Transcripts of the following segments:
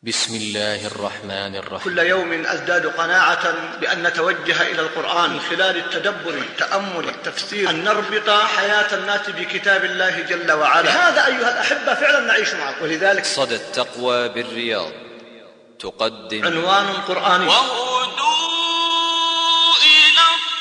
بسم الله الرحمن الرحيم. كل يوم أزداد قناعة بأن نتوجه إلى القرآن من خلال التدبر والتأمل والتفسير، أن نربط حياة الناس بكتاب الله جل وعلا. هذا أيها الأحبة فعلا نعيش معه. ولذلك صدى التقوى بالرياض تقدم عنوان قرآني: وهدوا إلى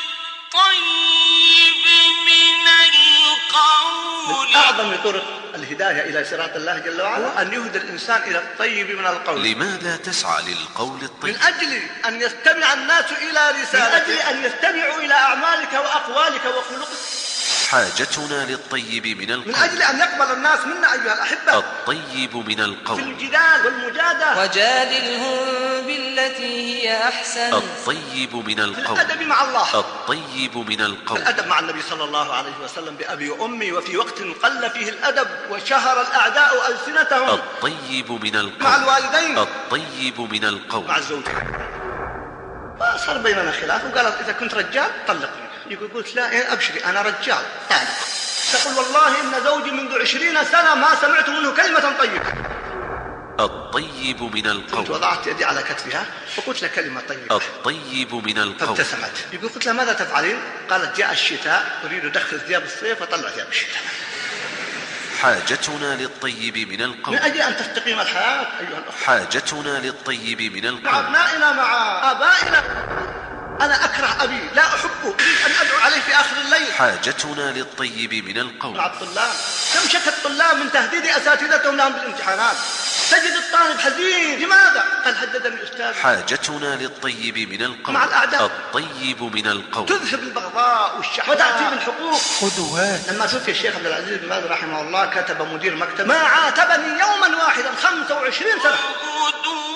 الطيب من القول. من أعظم طرق الهداية إلى صراط الله جل وعلا أن يهدى الإنسان إلى الطيب من القول. لماذا تسعى للقول الطيب؟ من أجل أن يستمع الناس إلى رسالتك، من أجل أن يستمعوا إلى أعمالك وأقوالك وخلقك. حاجتنا للطيب من القول، من أجل أن يقبل الناس منا أيها الأحبة الطيب من في القول، الجدال والمجادلة، وجادلهم بالتي هي أحسن. الطيب من في القول، الأدب مع الله، الطيب من في القول، الأدب مع النبي صلى الله عليه وسلم بأبي وأمي، وفي وقت قل فيه الأدب وشهر الأعداء ألسنتهم، الطيب من القول، مع الوالدين، الطيب من القول، مع الزوج. فصار بيننا خلاف، وقالت إذا كنت رجال طلقني. يقول قلت لا أبشري أنا رجال طالق. تقول والله إن زوجي منذ 20 سنة ما سمعت منه كلمة طيبة. الطيب من كنت القول، وضعت يدي على كتفها وقلت لها كلمة طيبة، الطيب من القول، فابتسمت. يقول قلت لها ماذا تفعلين؟ قالت جاء الشتاء أريد أدخل ثياب الصيف وطلع ثياب الشتاء. حاجتنا للطيب من القول، من أجل أن تستقيم الحياة أيها الأخوة، حاجتنا للطيب من مع القول، أبنائنا مع آبائنا. أنا أكره أبي لا أحبه، أريد أن أدعو عليه في آخر الليل. حاجتنا للطيب من القول، مع الطلاب، كم شكى الطلاب من تهديد أساتذتهم لهم بالامتحانات. تجد الطالب حزين، لماذا؟ قال هددني أستاذ. حاجتنا للطيب من القول، مع الأعداء، الطيب من القول، تذهب البغضاء والشحناء وتأتي بالحقوق. قدوات. لما توفي الشيخ عبد العزيز بن باز رحمه الله كتب مدير مكتب: ما عاتبني يوما واحدا 25 سنة. وهدوا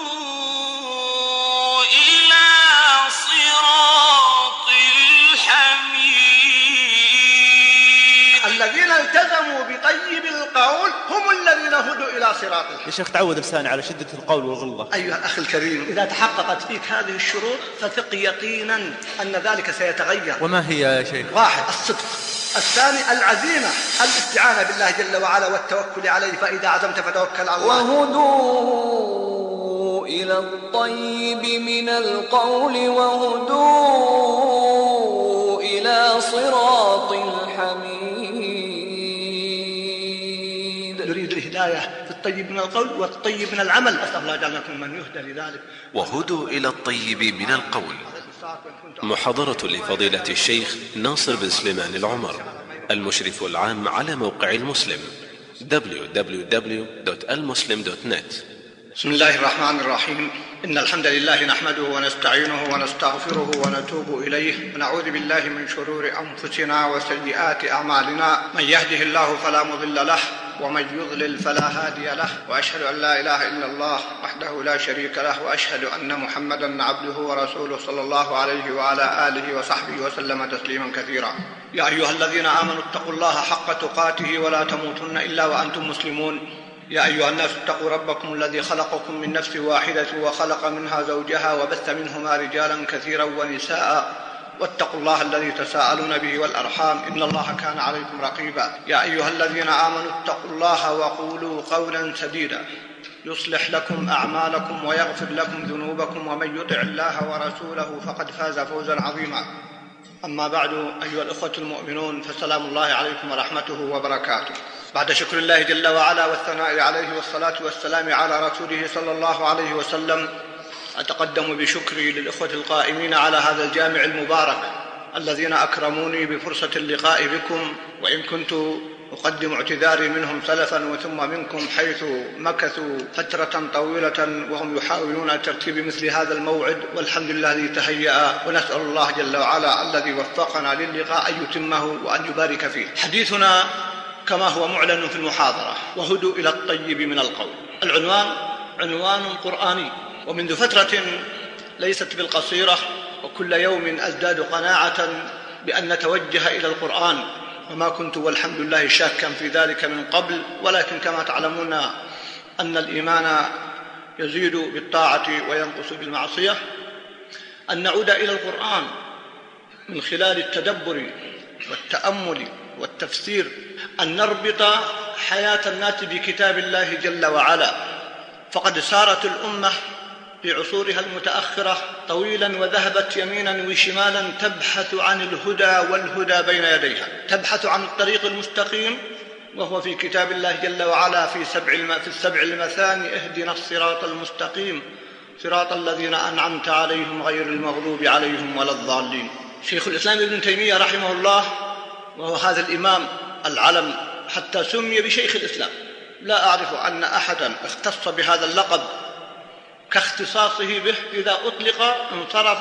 إلى صراط الحميد. الذين التزموا بطيب القول هم الذين هدوا إلى صراط الحق. يا شيخ تعود لساني على شدة القول والغلظة. أيها الأخ الكريم، إذا تحققت فيك هذه الشروط فثق يقينا أن ذلك سيتغير. وما هي يا شيخ؟ 1. الصدق. 2. العزيمة، الاستعانة بالله جل وعلا والتوكل عليه، فإذا عزمت فتوكل على الله. وهدوا إلى الطيب من القول وهدوا إلى صراط الحميد. نريد الهداية في الطيب من القول والطيب من العمل. أسأل الله جعلكم من يهدى لذلك. وهدوا إلى الطيب من القول. محاضرة لفضيلة الشيخ ناصر بن سليمان العمر، المشرف العام على موقع المسلم www.almuslim.net. بسم الله الرحمن الرحيم. إن الحمد لله نحمده ونستعينه ونستغفره ونتوب إليه، ونعوذ بالله من شرور أنفسنا وسيئات أعمالنا. من يهده الله فلا مضل له، ومن يضلل فلا هادي له، وأشهد أن لا إله إلا الله وحده لا شريك له، وأشهد أن محمدا عبده ورسوله صلى الله عليه وعلى آله وصحبه وسلم تسليما كثيرا. يا أيها الذين آمنوا اتقوا الله حق تقاته ولا تموتن إلا وأنتم مسلمون. يا أيها الناس اتقوا ربكم الذي خلقكم من نفس واحدة وخلق منها زوجها وبث منهما رجالا كثيرا ونساء، واتقوا الله الذي تساءلون به والأرحام إن الله كان عليكم رقيبا. يا أيها الذين آمنوا اتقوا الله وقولوا قولا سديدا يصلح لكم أعمالكم ويغفر لكم ذنوبكم، ومن يطع الله ورسوله فقد فاز فوزا عظيما. أما بعد، أيها الأخوة المؤمنون، فسلام الله عليكم ورحمته وبركاته. بعد شكر الله جل وعلا والثناء عليه والصلاة والسلام على رسوله صلى الله عليه وسلم، أتقدم بشكري للإخوة القائمين على هذا الجامع المبارك الذين أكرموني بفرصة اللقاء بكم، وإن كنت أقدم اعتذاري منهم سلفا وثم منكم، حيث مكثوا فترة طويلة وهم يحاولون ترتيب مثل هذا الموعد، والحمد لله الذي تهيأ، ونسأل الله جل وعلا الذي وفقنا للقاء أن يتمه وأن يبارك فيه. حديثنا كما هو معلن في المحاضرة: وهدوا إلى الطيب من القول. العنوان عنوان قرآني، ومنذ فترة ليست بالقصيرة وكل يوم أزداد قناعة بأن نتوجه إلى القرآن، وما كنت والحمد لله شاكا في ذلك من قبل، ولكن كما تعلمون أن الإيمان يزيد بالطاعة وينقص بالمعصية. أن نعود إلى القرآن من خلال التدبر والتأمل والتفسير، أن نربط حياة الناس بكتاب الله جل وعلا، فقد سارت الأمة في عصورها المتأخرة طويلا وذهبت يمينا وشمالا تبحث عن الهدى والهدى بين يديها، تبحث عن الطريق المستقيم، وهو في كتاب الله جل وعلا في السبع المثاني: اهدنا الصراط المستقيم صراط الذين أنعمت عليهم غير المغضوب عليهم ولا الضالين. شيخ الإسلام ابن تيمية رحمه الله، وهو هذا الإمام العلم حتى سمي بشيخ الإسلام، لا أعرف أن أحدا اختص بهذا اللقب كاختصاصه به، إذا أطلق انصرف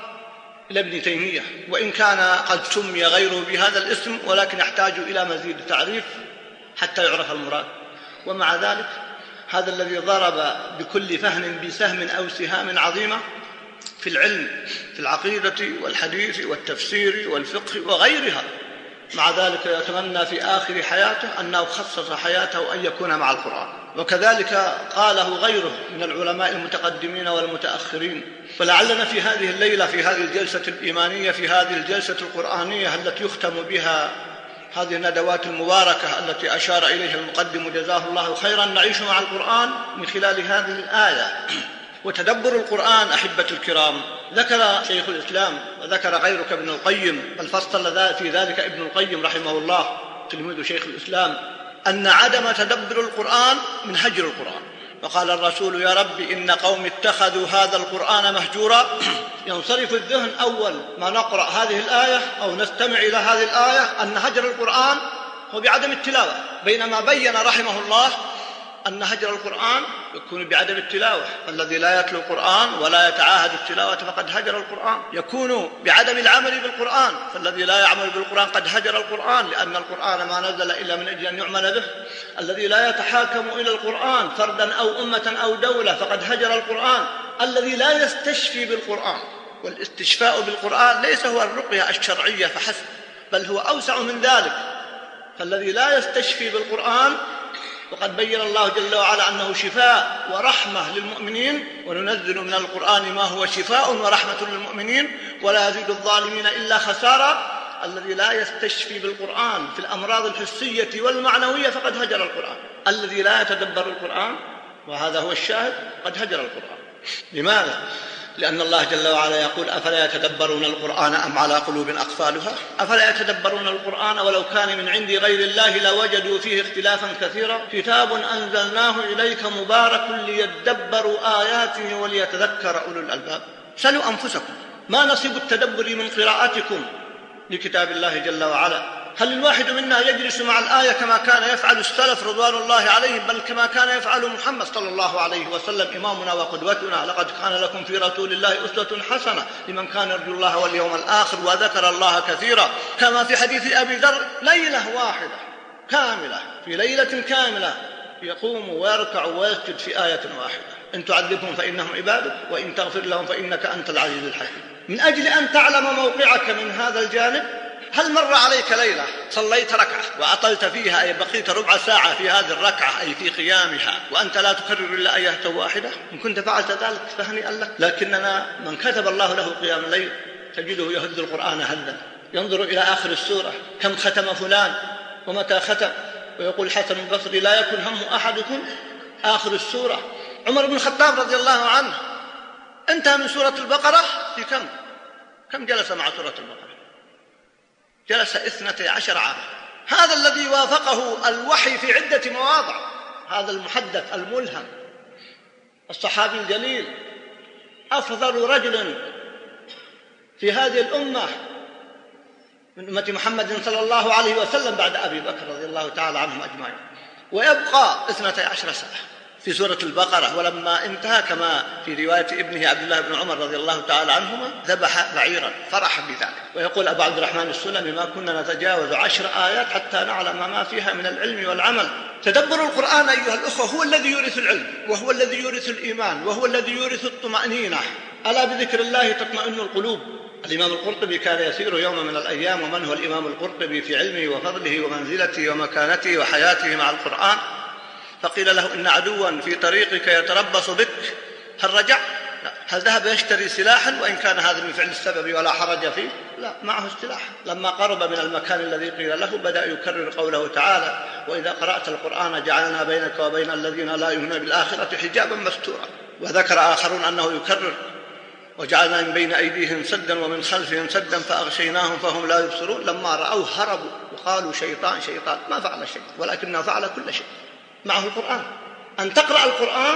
إلى ابن تيمية، وإن كان قد سمي غيره بهذا الاسم، ولكن يحتاج إلى مزيد تعريف حتى يعرف المراد. ومع ذلك هذا الذي ضرب بكل فهم بسهم أو سهام عظيمة في العلم، في العقيدة والحديث والتفسير والفقه وغيرها، مع ذلك يتمنى في آخر حياته أنه خصص حياته أن يكون مع القرآن، وكذلك قاله غيره من العلماء المتقدمين والمتأخرين. فلعلنا في هذه الليلة، في هذه الجلسة الإيمانية، في هذه الجلسة القرآنية التي يختم بها هذه الندوات المباركة التي أشار إليها المقدم جزاه الله خيرا، نعيش مع القرآن من خلال هذه الآية. وتدبر القرآن أحبة الكرام، ذكر شيخ الإسلام وذكر غيرك ابن القيم، بل فصل في ذلك ابن القيم رحمه الله تلميذ شيخ الإسلام، أن عدم تدبر القرآن من هجر القرآن. وقال الرسول: يا رب إن قوم اتخذوا هذا القرآن مهجورا. ينصرف الذهن أول ما نقرأ هذه الآية أو نستمع إلى هذه الآية أن هجر القرآن هو بعدم التلاوة، بينما بين رحمه الله أن هجر القرآن يكون بعدم التلاوة. الذي لا يتلو القرآن ولا يتعاهد التلاوة فقد هجر القرآن. يكون بعدم العمل بالقرآن، فالذي لا يعمل بالقرآن قد هجر القرآن، لأن القرآن ما نزل إلا من أجل أن يعمل به. الذي لا يتحاكم إلى القرآن فردا أو أمة أو دولة فقد هجر القرآن. الذي لا يستشفي بالقرآن، والاستشفاء بالقرآن ليس هو الرقية الشرعية فحسب، بل هو أوسع من ذلك. فالذي لا يستشفي بالقرآن، وقد بين الله جل وعلا أنه شفاء ورحمة للمؤمنين: وننزل من القرآن ما هو شفاء ورحمة للمؤمنين ولا يزيد الظالمين إلا خسارا. الذي لا يستشفي بالقرآن في الأمراض الحسية والمعنوية فقد هجر القرآن. الذي لا يتدبر القرآن، وهذا هو الشاهد، قد هجر القرآن. لماذا؟ لأن الله جل وعلا يقول: أفلا يتدبرون القرآن أم على قلوب أقفالها. أفلا يتدبرون القرآن ولو كان من عند غير الله لوجدوا فيه اختلافا كثيرا. كتاب أنزلناه إليك مبارك ليدبروا آياته وليتذكر أولو الألباب. سلوا أنفسكم، ما نصيب التدبر من قراءتكم لكتاب الله جل وعلا؟ هل الواحد منا يجلس مع الآية كما كان يفعل السلف رضوان الله عليهم، بل كما كان يفعل محمد صلى الله عليه وسلم إمامنا وقدوتنا؟ لقد كان لكم في رسول الله أسوة حسنة لمن كان يرجو الله واليوم الآخر وذكر الله كثيرا. كما في حديث أبي ذر: ليلة واحدة كاملة، في ليلة كاملة يقوم ويركع ويسجد في آية واحدة: إن تعذبهم فإنهم عبادك وإن تغفر لهم فإنك أنت العزيز الحكيم. من أجل أن تعلم موقعك من هذا الجانب، هل مر عليك ليلة صليت ركعة وأطلت فيها، أي بقيت ربع ساعة في هذه الركعة أي في قيامها، وأنت لا تكرر إلا آية واحدة؟ إن كنت فعلت ذلك فهنيئا لك. لكننا من كتب الله له قيام الليل تجده يهز القرآن هزا، ينظر إلى آخر السورة: كم ختم فلان ومتى ختم. ويقول حسن البصري: لا يكن هم أحدكم آخر السورة. عمر بن الخطاب رضي الله عنه انتهى من سورة البقرة في كم جلس مع سورة البقرة؟ جلس 12 عاما. هذا الذي وافقه الوحي في عدة مواضع، هذا المحدث الملهم الصحابي الجليل، أفضل رجل في هذه الأمة من أمة محمد صلى الله عليه وسلم بعد أبي بكر رضي الله تعالى عنهم أجمعين، ويبقى 12 سنة في سورة البقرة. ولما انتهى كما في رواية ابنه عبد الله بن عمر رضي الله تعالى عنهما ذبح بعيرا فرحا بذلك. ويقول أبو عبد الرحمن السلمي: ما كنا نتجاوز 10 آيات حتى نعلم ما فيها من العلم والعمل. تدبر القرآن أيها الأخوة هو الذي يورث العلم، وهو الذي يورث الإيمان، وهو الذي يورث الطمأنينة. ألا بذكر الله تطمئن القلوب. الإمام القرطبي كان يسير يوم من الأيام، ومن هو الإمام القرطبي في علمه وفضله ومنزلته ومكانته وحياته مع القرآن، فقيل له: إن عدوا في طريقك يتربص بك، هل رجع؟ لا. هل ذهب يشتري سلاحا وإن كان هذا من فعل السبب ولا حرج فيه؟ لا، معه السلاح. لما قرب من المكان الذي قيل له بدأ يكرر قوله تعالى: وإذا قرأت القرآن جعلنا بينك وبين الذين لا يؤمنون بالآخرة حجابا مستورا. وذكر آخرون أنه يكرر: وجعلنا من بين أيديهم سدا ومن خلفهم سدا فأغشيناهم فهم لا يبصرون. لما رأوه هربوا وقالوا شيطان شيطان. ما فعل شيء ولكنه فعل كل شيء. معه القرآن. أن تقرأ القرآن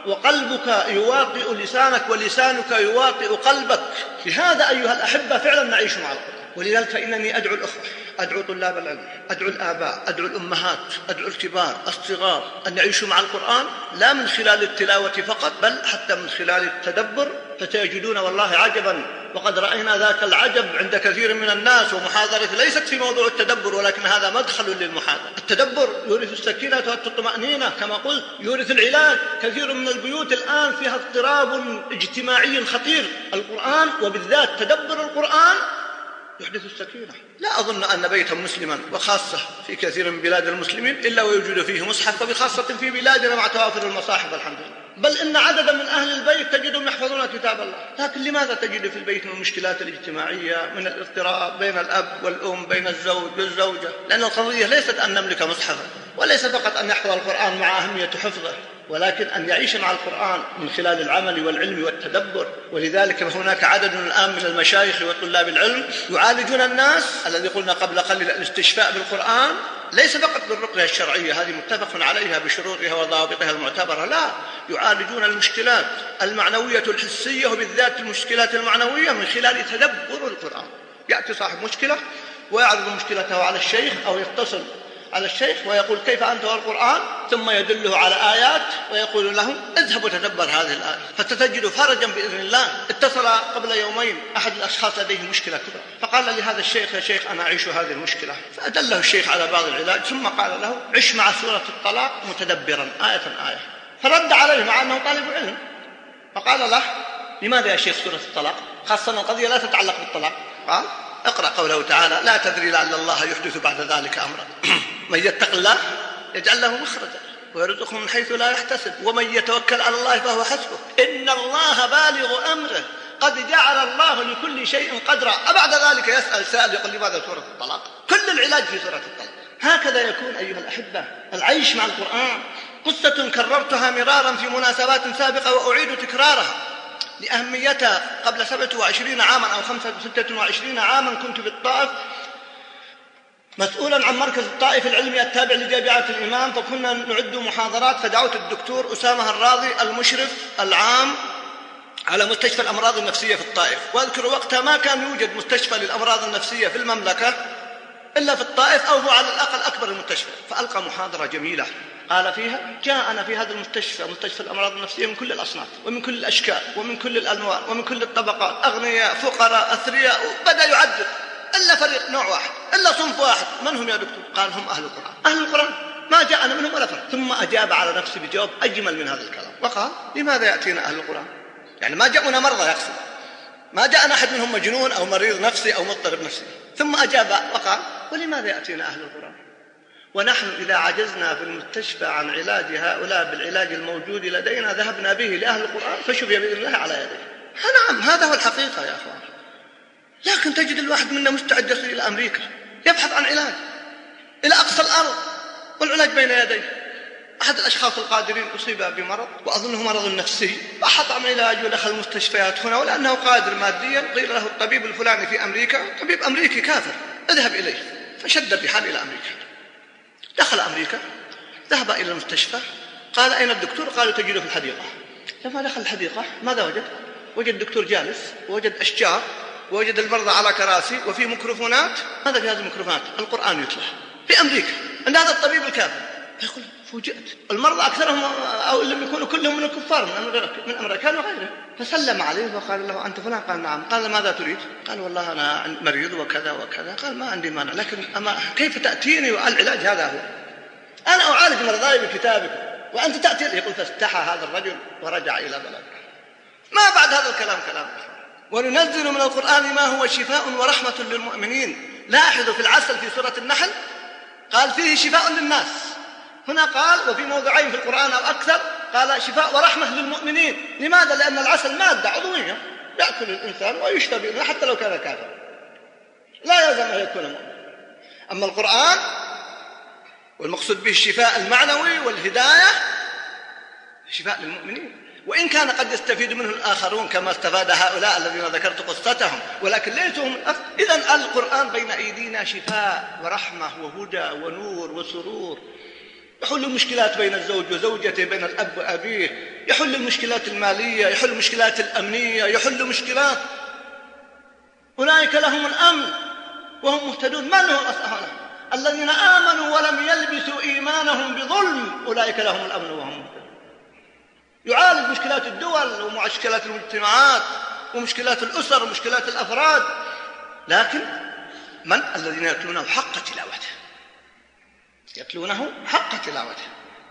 وقلبك يواطئ لسانك ولسانك يواطئ قلبك. لهذا أيها الأحبة فعلا نعيش مع القرآن. ولذلك فإنني أدعو الأخوة، أدعو طلاب العلم، أدعو الآباء، أدعو الأمهات، أدعو الكبار الصغار أن يعيشوا مع القرآن، لا من خلال التلاوة فقط بل حتى من خلال التدبر. فتجدون والله عجبا، وقد رأينا ذاك العجب عند كثير من الناس. ومحاضرة ليست في موضوع التدبر، ولكن هذا مدخل للمحاضرة. التدبر يورث السكينة والطمأنينة كما قلت، يورث العلاج. كثير من البيوت الآن فيها اضطراب اجتماعي خطير. القرآن وبالذات تدبر القرآن يحدث السكينة. لا أظن أن بيتا مسلما، وخاصة في كثير من بلاد المسلمين، إلا ويوجد فيه مصحف، وبخاصة في بلادنا مع توافر المصاحف الحمد لله. بل إن عددا من أهل البيت تجدهم يحفظون كتاب الله. لكن لماذا تجد في البيت من المشكلات الاجتماعية، من الاضطراب بين الأب والأم، بين الزوج والزوجة؟ لأن القضية ليست أن نملك مصحفا، وليس فقط أن يحفظ القرآن مع أهمية حفظه، ولكن أن يعيش مع القرآن من خلال العمل والعلم والتدبر. ولذلك هناك عدد الآن من المشايخ وطلاب العلم يعالجون الناس، الذي قلنا قبل قليل الاستشفاء بالقرآن، ليس فقط بالرقية الشرعية، هذه متفق عليها بشروطها وضوابطها المعتبرة، لا، يعالجون المشكلات المعنوية الحسية، وبالذات المشكلات المعنوية من خلال تدبر القرآن. يأتي صاحب مشكلة ويعرض مشكلته على الشيخ أو يتصل على الشيخ ويقول: كيف أنت والقرآن؟ ثم يدله على آيات ويقول له: اذهب وتدبر هذه الآية فتجد فرجا بإذن الله. اتصل قبل يومين أحد الأشخاص لديه مشكلة كبرى، فقال لهذا الشيخ: يا شيخ أنا أعيش هذه المشكلة. فأدله الشيخ على بعض العلاج، ثم قال له: عش مع سورة الطلاق متدبرا آية آية. فرد عليه مع أنه طالب علم، فقال له: لماذا يا شيخ سورة الطلاق؟ خاصة القضية لا تتعلق بالطلاق. قال: اقرأ قوله تعالى: لا تدري لعل الله يحدث بعد ذلك أمرا من يتق الله يجعل له مخرجا ويرزقه من حيث لا يحتسب ومن يتوكل على الله فهو حسبه إن الله بالغ أمره قد جعل الله لكل شيء قدرا. أبعد ذلك يسأل سائل يقول: لماذا سورة الطلاق؟ كل العلاج في سورة الطلاق. هكذا يكون أيها الأحبة العيش مع القرآن. قصة كررتها مرارا في مناسبات سابقة وأعيد تكرارها لأهميتها. قبل 27 عاما أو 26 عاما كنت بالطائف مسؤولا عن مركز الطائف العلمي التابع لجامعة الإمام، فكنا نعد محاضرات، فدعوت الدكتور أسامة الراضي المشرف العام على مستشفى الأمراض النفسية في الطائف. وأذكر وقتها ما كان يوجد مستشفى للأمراض النفسية في المملكة إلا في الطائف، أو هو على الأقل أكبر المستشفى. فألقى محاضرة جميلة قال فيها: جاءنا في هذا المستشفى، مستشفى الأمراض النفسية، من كل الأصناف ومن كل الأشكال ومن كل الألوان ومن كل الطبقات، أغنياء فقراء أثرياء، وبدأ يعدد إلا فريق نوع واحد، إلا صنف واحد. من هم يا دكتور؟ قال: هم أهل القرآن. أهل القرآن ما جاءنا منهم ولا فرق. ثم أجاب على نفسه بجواب أجمل من هذا الكلام وقال: لماذا يأتينا أهل القرآن؟ يعني ما جاءنا مرضى، يقصد ما جاءنا أحد منهم مجنون أو مريض نفسي أو مضطرب نفسي. ثم أجاب وقال: ولماذا يأتينا أهل القرآن ونحن إذا عجزنا في المستشفى عن علاج هؤلاء بالعلاج الموجود لدينا ذهبنا به لأهل القرآن فشفي بإذن الله على يديه. نعم، هذا هو الحقيقة يا أخوان. لكن تجد الواحد منا مستعد يصل إلى أمريكا يبحث عن علاج إلى أقصى الأرض والعلاج بين يديه. أحد الأشخاص القادرين أصيب بمرض وأظنه مرض نفسي، بحث عن علاج ودخل المستشفيات هنا، ولأنه قادر ماديا قيل له: الطبيب الفلاني في أمريكا طبيب أمريكي كافر، اذهب إليه. فشد الرحال إلى أمريكا. دخل أمريكا، ذهب إلى المستشفى، قال: أين الدكتور؟ قالوا: تجده في الحديقة. لما دخل الحديقة ماذا وجد؟ وجد الدكتور جالس، ووجد أشجار، ووجد المرضى على كراسي، وفي ميكروفونات. ماذا في هذه الميكروفونات؟ القرآن يتلى في أمريكا عند هذا الطبيب الكافر. يقول: فوجئت. المرضى أكثرهم أو لم يكونوا كلهم من الكفار من أمريكان وغيره. فسلم عليه وقال له: أنت فلان؟ قال: نعم. قال: ماذا تريد؟ قال: والله أنا مريض وكذا وكذا. قال: ما عندي مانع، لكن كيف تأتيني والعلاج هذا هو؟ أنا أعالج مرضاي بكتابك وأنت تأتي. يقول: فاستحى هذا الرجل ورجع إلى بلده. ما بعد هذا الكلام كلام. وننزل من القرآن ما هو شفاء ورحمة للمؤمنين. لاحظوا في العسل في سورة النحل قال: فيه شفاء للناس. هنا قال: وفي موضعين في القرآن أو أكثر قال شفاء ورحمة للمؤمنين. لماذا؟ لأن العسل مادة عضوية يأكل الإنسان ويشفى به حتى لو كان كافرا، لا يلزم أن يكون مؤمن. أما القرآن والمقصود به الشفاء المعنوي والهداية، شفاء للمؤمنين، وإن كان قد يستفيد منه الآخرون كما استفاد هؤلاء الذين ذكرت قصتهم، ولكن ليسوا هم الأصل. إذن القرآن بين أيدينا شفاء ورحمة وهدى ونور وسرور، يحل المشكلات بين الزوج وزوجته، بين الأب وأبيه، يحل المشكلات المالية، يحل المشكلات الأمنية، يحل مشكلات. أولئك لهم الأمن وهم مهتدون. من هم الأصل؟ الذين آمنوا ولم يلبسوا إيمانهم بظلم، أولئك لهم الأمن وهم مهتدون. يعالج مشكلات الدول ومشكلات المجتمعات ومشكلات الأسر ومشكلات الأفراد، لكن من الذين يتلونه حق تلاوته، يتلونه حق تلاوته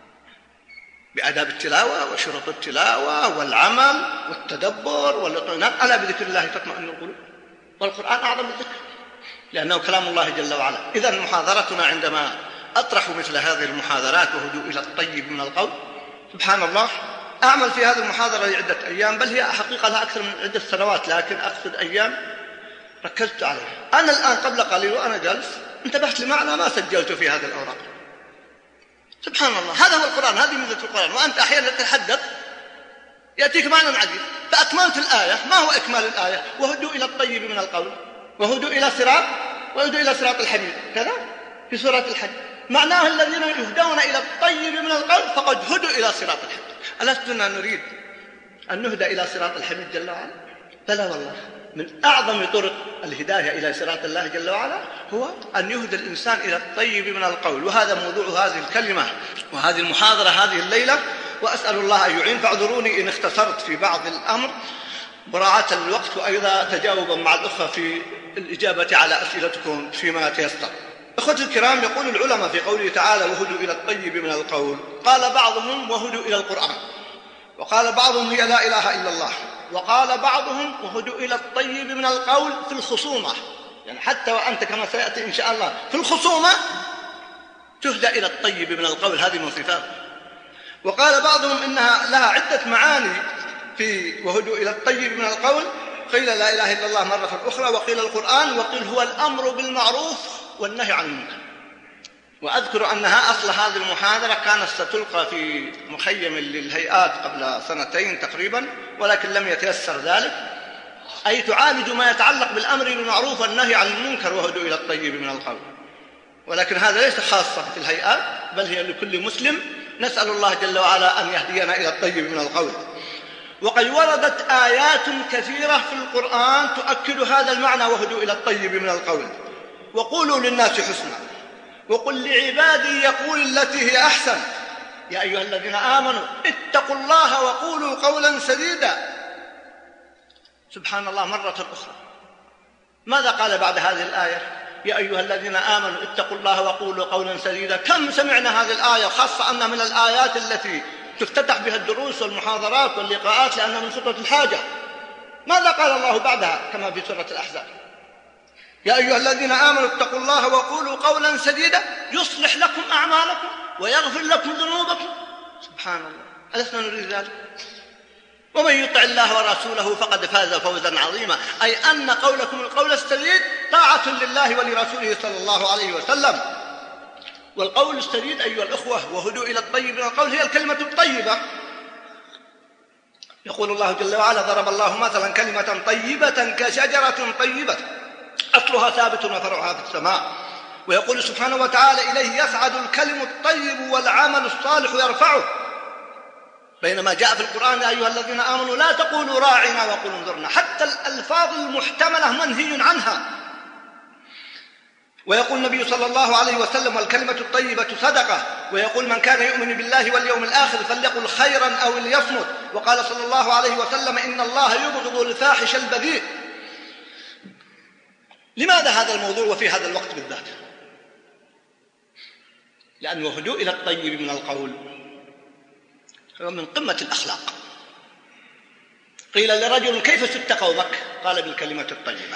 بآداب التلاوة وشروط التلاوة والعمل والتدبر والاطمئنان. ألا بذكر الله تطمئن القلوب، والقرآن أعظم الذكر لأنه كلام الله جل وعلا. إذن محاضرتنا عندما أطرح مثل هذه المحاضرات وهدوء إلى الطيب من القول، سبحان الله، أعمل في هذه المحاضرة لعدة أيام، بل هي حقيقة لها أكثر من عدة سنوات، لكن أقصد أيام ركزت عليها. أنا الآن قبل قليل وأنا جالس انتبهت لمعنى ما سجلت في هذه الأوراق. سبحان الله، هذا هو القرآن، هذه ميزة القرآن. وأنت أحيانا تتحدث يأتيك معنى عجيب فأكملت الآية. ما هو إكمال الآية؟ وهدوا إلى الطيب من القول وهدوا إلى صراط الحميد، كذا في سورة الحج. معناه الذين يهدون إلى الطيب من القول فقد هدوا إلى صراط الحميد. ألستنا نريد أن نهدى إلى صراط الحميد جل وعلا؟ فلا والله، من أعظم طرق الهداية إلى صراط الله جل وعلا هو أن يهدى الإنسان إلى الطيب من القول. وهذا موضوع هذه الكلمة وهذه المحاضرة هذه الليلة، وأسأل الله أن يعين. فاعذروني إن اختصرت في بعض الأمر مراعاة للوقت، وأيضا تجاوبا مع الأخوة في الإجابة على أسئلتكم فيما تيسر. أخوتي الكرام، يقول العلماء في قوله تعالى وهدوا إلى الطيب من القول، قال بعضهم وهدوا إلى القرآن، وقال بعضهم هي لا إله إلا الله، وقال بعضهم وهدوا إلى الطيب من القول في الخصومة، يعني حتى وأنت كما سيأتي إن شاء الله في الخصومة تهدى إلى الطيب من القول، هذه من صفاته. وقال بعضهم إنها لها عدة معاني في وهدوا إلى الطيب من القول، قيل لا إله إلا الله مرة أخرى، وقيل القرآن، وقيل هو الأمر بالمعروف والنهي عن المنكر. وأذكر أنها أصل هذه المحاضرة كانت ستلقى في مخيم للهيئات قبل سنتين تقريبا، ولكن لم يتيسر ذلك، أي تعالج ما يتعلق بالأمر بالمعروف والنهي عن المنكر وهدوا إلى الطيب من القول. ولكن هذا ليس خاصة في الهيئات، بل هي لكل مسلم. نسأل الله جل وعلا أن يهدينا إلى الطيب من القول. وقد وردت آيات كثيرة في القرآن تؤكد هذا المعنى وهدوا إلى الطيب من القول. وقولوا للناس حسنا وقل لعبادي يقول التي هي أحسن يا أيها الذين آمنوا اتقوا الله وقولوا قولا سديدا. سبحان الله، مرة أخرى ماذا قال بعد هذه الآية؟ يا أيها الذين آمنوا اتقوا الله وقولوا قولا سديدا. كم سمعنا هذه الآية، خاصة أنها من الآيات التي تفتتح بها الدروس والمحاضرات واللقاءات لأنها من سورة الحاجة. ماذا قال الله بعدها كما في سورة الأحزاب؟ يا أيها الذين آمنوا اتقوا الله وقولوا قولا سديدا يصلح لكم أعمالكم ويغفر لكم ذنوبكم. سبحان الله، ألسنا نريد ذلك؟ ومن يطع الله ورسوله فقد فاز فوزا عظيما، أي أن قولكم القول السديد طاعة لله ولرسوله صلى الله عليه وسلم. والقول السديد أيها الأخوة وهدوا إلى الطيب من القول هي الكلمة الطيبة. يقول الله جل وعلا ضرب الله مثلا كلمة طيبة كشجرة طيبة أصلها ثابت وفرعها في السماء. ويقول سبحانه وتعالى إليه يصعد الكلم الطيب والعمل الصالح يرفعه. بينما جاء في القرآن يا أيها الذين آمنوا لا تقولوا راعنا وقولوا انظرنا، حتى الألفاظ المحتملة منهي عنها. ويقول النبي صلى الله عليه وسلم والكلمة الطيبة صدقة. ويقول من كان يؤمن بالله واليوم الآخر فليقل خيرا أو ليصمت. وقال صلى الله عليه وسلم إن الله يبغض الفاحش البذيء. لماذا هذا الموضوع وفي هذا الوقت بالذات؟ لأنه هدوء إلى الطيب من القول هو من قمة الأخلاق. قيل لرجل كيف سدت قومك؟ قال بالكلمة الطيبة.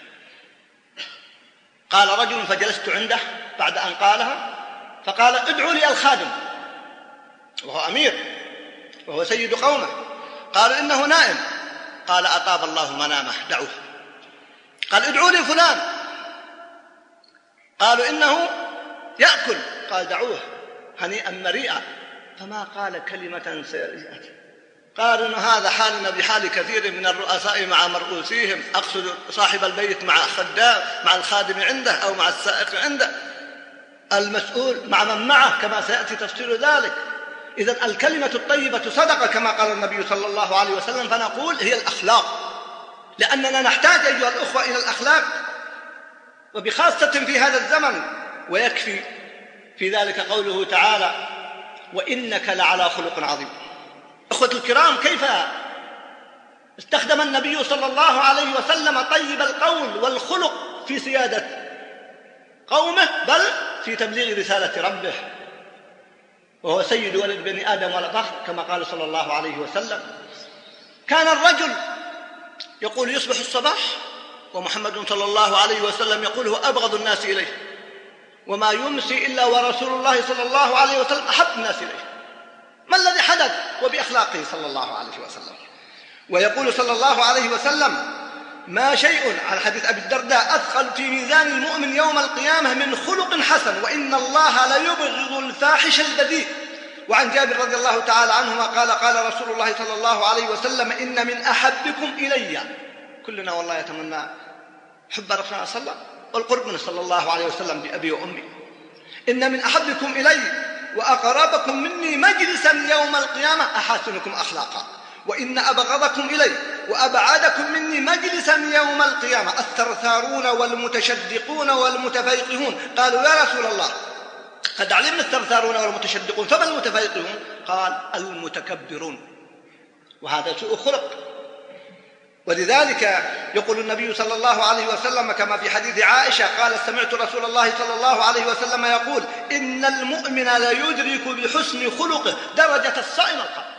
قال رجل فجلست عنده بعد أن قالها فقال ادعوا لي الخادم وهو أمير، وهو سيد قومه. قالوا إنه نائم، قال أطاب الله منامه دعوه. قال ادعوا لي فلان، قالوا إنه يأكل، قال دعوه هنيئا مريئا. فما قال كلمة سيئة. قالوا إن هذا حالنا بحال كثير من الرؤساء مع مرؤوسيهم، أقصد صاحب البيت مع خدام، مع الخادم عنده أو مع السائق عنده، المسؤول مع من معه، كما سيأتي تفسير ذلك. إذن الكلمة الطيبة صدقة كما قال النبي صلى الله عليه وسلم. فنقول هي الأخلاق، لأننا نحتاج أيها الأخوة إلى الأخلاق، وبخاصة في هذا الزمن. ويكفي في ذلك قوله تعالى: وإنك لعلى خلق عظيم. أخوة الكرام، كيف استخدم النبي صلى الله عليه وسلم طيب القول والخلق في سيادة قومه، بل في تبليغ رسالة ربه، وهو سيد ولد بني آدم ولا فخر كما قال صلى الله عليه وسلم. كان الرجل يقول يصبح الصباح ومحمد صلى الله عليه وسلم يقول هو أبغض الناس إليه، وما يمسي إلا ورسول الله صلى الله عليه وسلم أحب الناس إليه. ما الذي حدث؟ وبأخلاقه صلى الله عليه وسلم. ويقول صلى الله عليه وسلم: ما شيء، على حديث أبي الدرداء، أثقل في ميزان المؤمن يوم القيامة من خلق حسن، وإن الله ليبغض الفاحش البذيء. وعن جابر رضي الله تعالى عنهما قال: قال رسول الله صلى الله عليه وسلم: إن من أحبكم إلي، كلنا والله يتمنى حب رسولنا صلى الله عليه وسلم والقرب منه صلى الله عليه وسلم بأبي وأمي، إن من أحبكم إلي وأقربكم مني مجلسا يوم القيامة أحسنكم أخلاقا، وإن أبغضكم إلي وأبعدكم مني مجلسا يوم القيامة الثرثارون والمتشدقون والمتفيقهون. قالوا: يا رسول الله، قد علمنا الثرثارون والمتشدقون، فما المتفيقهون؟ قال: المتكبرون. وهذا سوء خلق. ولذلك يقول النبي صلى الله عليه وسلم كما في حديث عائشة قال: سمعت رسول الله صلى الله عليه وسلم يقول: إن المؤمن ليدرك بحسن خلقه درجة الصائم القائم.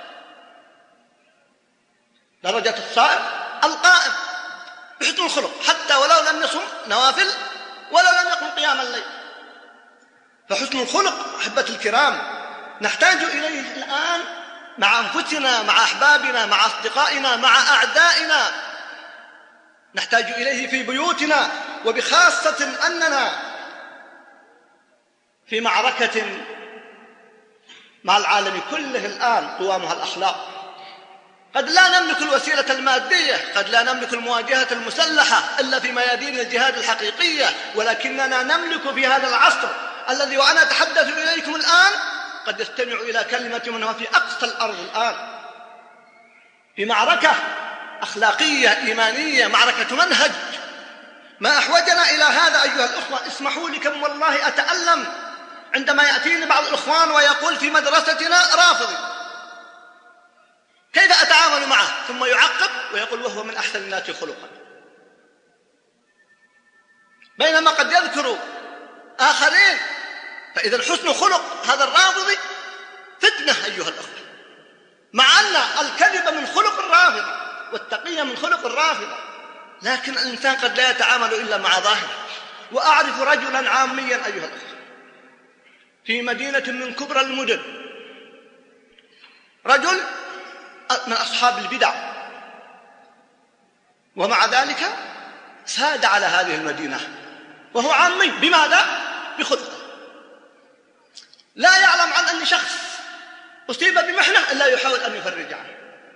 درجة الصائم القائم بحسن الخلق، حتى ولو لم يصم نوافل ولو لم يقم قيام الليل. فحسن الخلق أحبة الكرام نحتاج إليه الآن مع أنفسنا، مع أحبابنا، مع أصدقائنا، مع أعدائنا. نحتاج إليه في بيوتنا، وبخاصة أننا في معركة مع العالم كله الآن قوامها الأخلاق. قد لا نملك الوسيلة المادية، قد لا نملك المواجهة المسلحة إلا في ميادين الجهاد الحقيقية، ولكننا نملك في هذا العصر الذي وأنا أتحدث إليكم الآن قد يستمع إلى كلمة من هو في أقصى الأرض الآن، في معركة أخلاقية إيمانية، معركة منهج. ما أحوجنا إلى هذا أيها الأخوة؟ اسمحوا لي كم والله أتألم عندما يأتيني بعض الإخوان ويقول في مدرستنا رافضي، كيف أتعامل معه؟ ثم يعقب ويقول وهو من أحسن الناس خلقا، بينما قد يذكر آخرين. فإذا حسن خلق هذا الرافضي فتنة أيها الأخوة، مع أن الكذب من خلق الرافضة والتقية من خلق الرافضة، لكن الإنسان قد لا يتعامل إلا مع ظاهره. وأعرف رجلا عاميا أيها الأخوة في مدينة من كبرى المدن، رجل من أصحاب البدع، ومع ذلك ساد على هذه المدينة وهو عامي. بماذا؟ بخلقه. لا يعلم عن أن شخص أصيب بمحنة إلا يحاول أن يفرج عنه،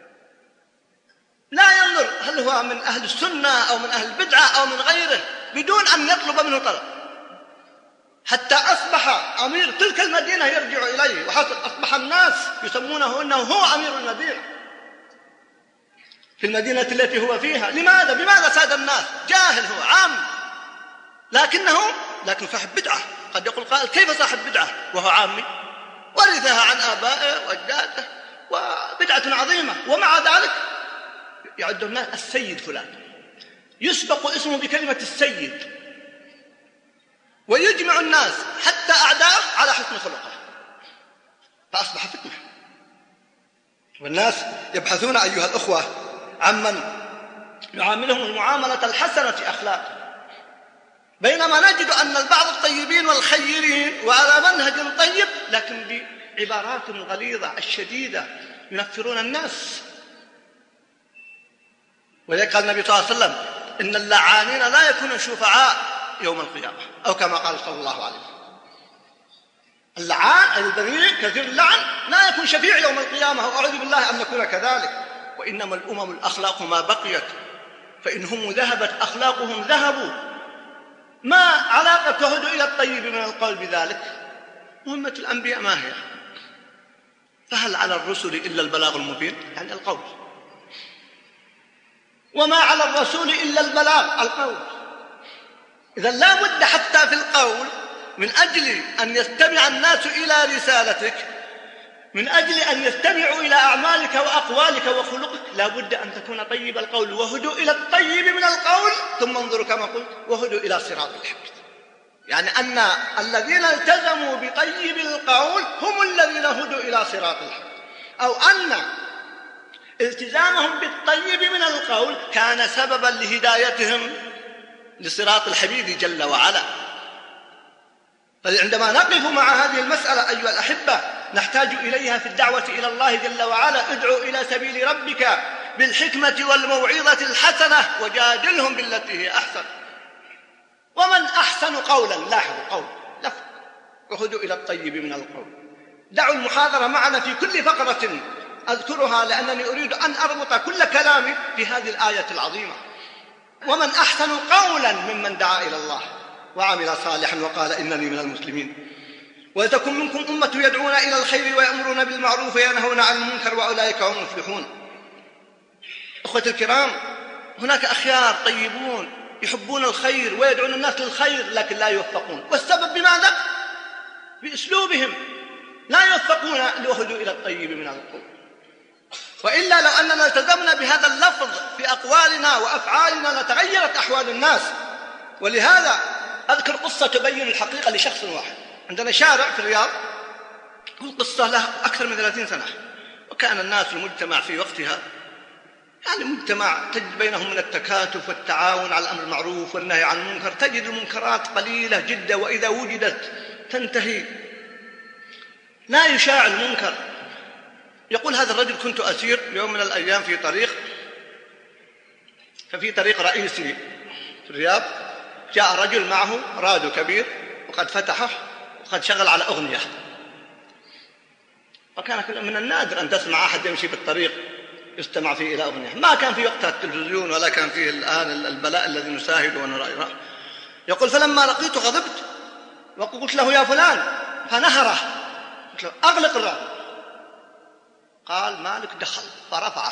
لا ينظر هل هو من أهل السنة أو من أهل البدعة أو من غيره، بدون أن يطلب منه طلب، حتى أصبح أمير تلك المدينة يرجع إليه، وحتى أصبح الناس يسمونه أنه هو أمير المدينة في المدينة التي هو فيها. لماذا؟ بماذا ساد الناس؟ جاهل، هو عام، لكن صاحب بدعة. قد يقول قائل كيف صاحب بدعة وهو عامي؟ ورثها عن آبائه وأجداده وبدعة عظيمة، ومع ذلك يعد الناس السيد فلان، يسبق اسمه بكلمة السيد، ويجمع الناس حتى أعداءه على حسن خلقه، فأصبح فتنة. والناس يبحثون أيها الأخوة عمن يعاملهم المعاملة الحسنة في أخلاق، بينما نجد أن البعض الطيبين والخيرين وعلى منهج طيب، لكن بعبارات الغليظة الشديدة ينفرون الناس. ولذلك قال النبي صلى الله عليه وسلم إن اللعانين لا يكونون شفعاء يوم القيامة، أو كما قال صلى الله عليه وسلم. اللعان البريء كثير اللعن لا يكون شفيع يوم القيامة، وأعوذ بالله أن نكون كذلك. وإنما الأمم الأخلاق ما بقيت، فإنهم ذهبت أخلاقهم ذهبوا. ما علاقة عهد إلى الطيب من القول بذلك؟ مهمة الأنبياء ما هي؟ فهل على الرسل إلا البلاغ المبين، يعني القول، وما على الرسول إلا البلاغ القول. إذا لا بد حتى في القول من أجل أن يستمع الناس إلى رسالتك، من أجل أن يستمعوا إلى أعمالك وأقوالك وخلقك، لا بد أن تكون طيب القول. وهدوا إلى الطيب من القول، ثم انظروا كما قلت وهدوا إلى صراط الحق. يعني أن الذين التزموا بطيب القول هم الذين هدوا إلى صراط الحق، أو أن التزامهم بالطيب من القول كان سببا لهدايتهم لصراط الحبيب جل وعلا. فعندما نقف مع هذه المسألة أيها الأحبة نحتاج إليها في الدعوة إلى الله جل وعلا. ادعو إلى سبيل ربك بالحكمة والموعظة الحسنة وجادلهم بالتي هي أحسن. ومن أحسن قولا، لاحظوا قول لفظ، وهدوا إلى الطيب من القول. دعوا المحاضرة معنا في كل فقرة أذكرها، لأنني أريد أن أربط كل كلامي بهذه الآية العظيمة. ومن أحسن قولا ممن دعا إلى الله وعمل صالحا وقال إنني من المسلمين. ولتكن منكم أمة يدعون إلى الخير ويأمرون بالمعروف وينهون عن المنكر وأولئك هم المفلحون. أخوتي الكرام، هناك أخيار طيبون يحبون الخير ويدعون الناس للخير لكن لا يوفقون. والسبب بماذا؟ بأسلوبهم لا يوفقون ليهدوا إلى الطيب من القول. وإلا لو أننا التزمنا بهذا اللفظ في أقوالنا وأفعالنا لتغيرت أحوال الناس. ولهذا أذكر قصة تبين الحقيقة لشخص واحد. عندنا شارع في الرياض، والقصة له أكثر من 30 سنة، وكان الناس المجتمع في وقتها يعني مجتمع تجد بينهم من التكاتف والتعاون على الأمر المعروف والنهي عن المنكر. تجد المنكرات قليلة جدا، وإذا وجدت تنتهي، لا يشاع المنكر. يقول هذا الرجل كنت أسير يوم من الأيام في طريق، ففي طريق رئيسي في الرياض جاء رجل معه راديو كبير وقد فتحه وقد شغل على أغنية. وكان من النادر أن تسمع أحد يمشي بالطريق يستمع فيه إلى أغنية. ما كان في وقتها التلفزيون ولا كان فيه الآن البلاء الذي نشاهده ونراه. يقول فلما لقيته غضبت وقلت له يا فلان، فنهره، قلت له أغلق الراديو. قال مالك دخل فرفعه.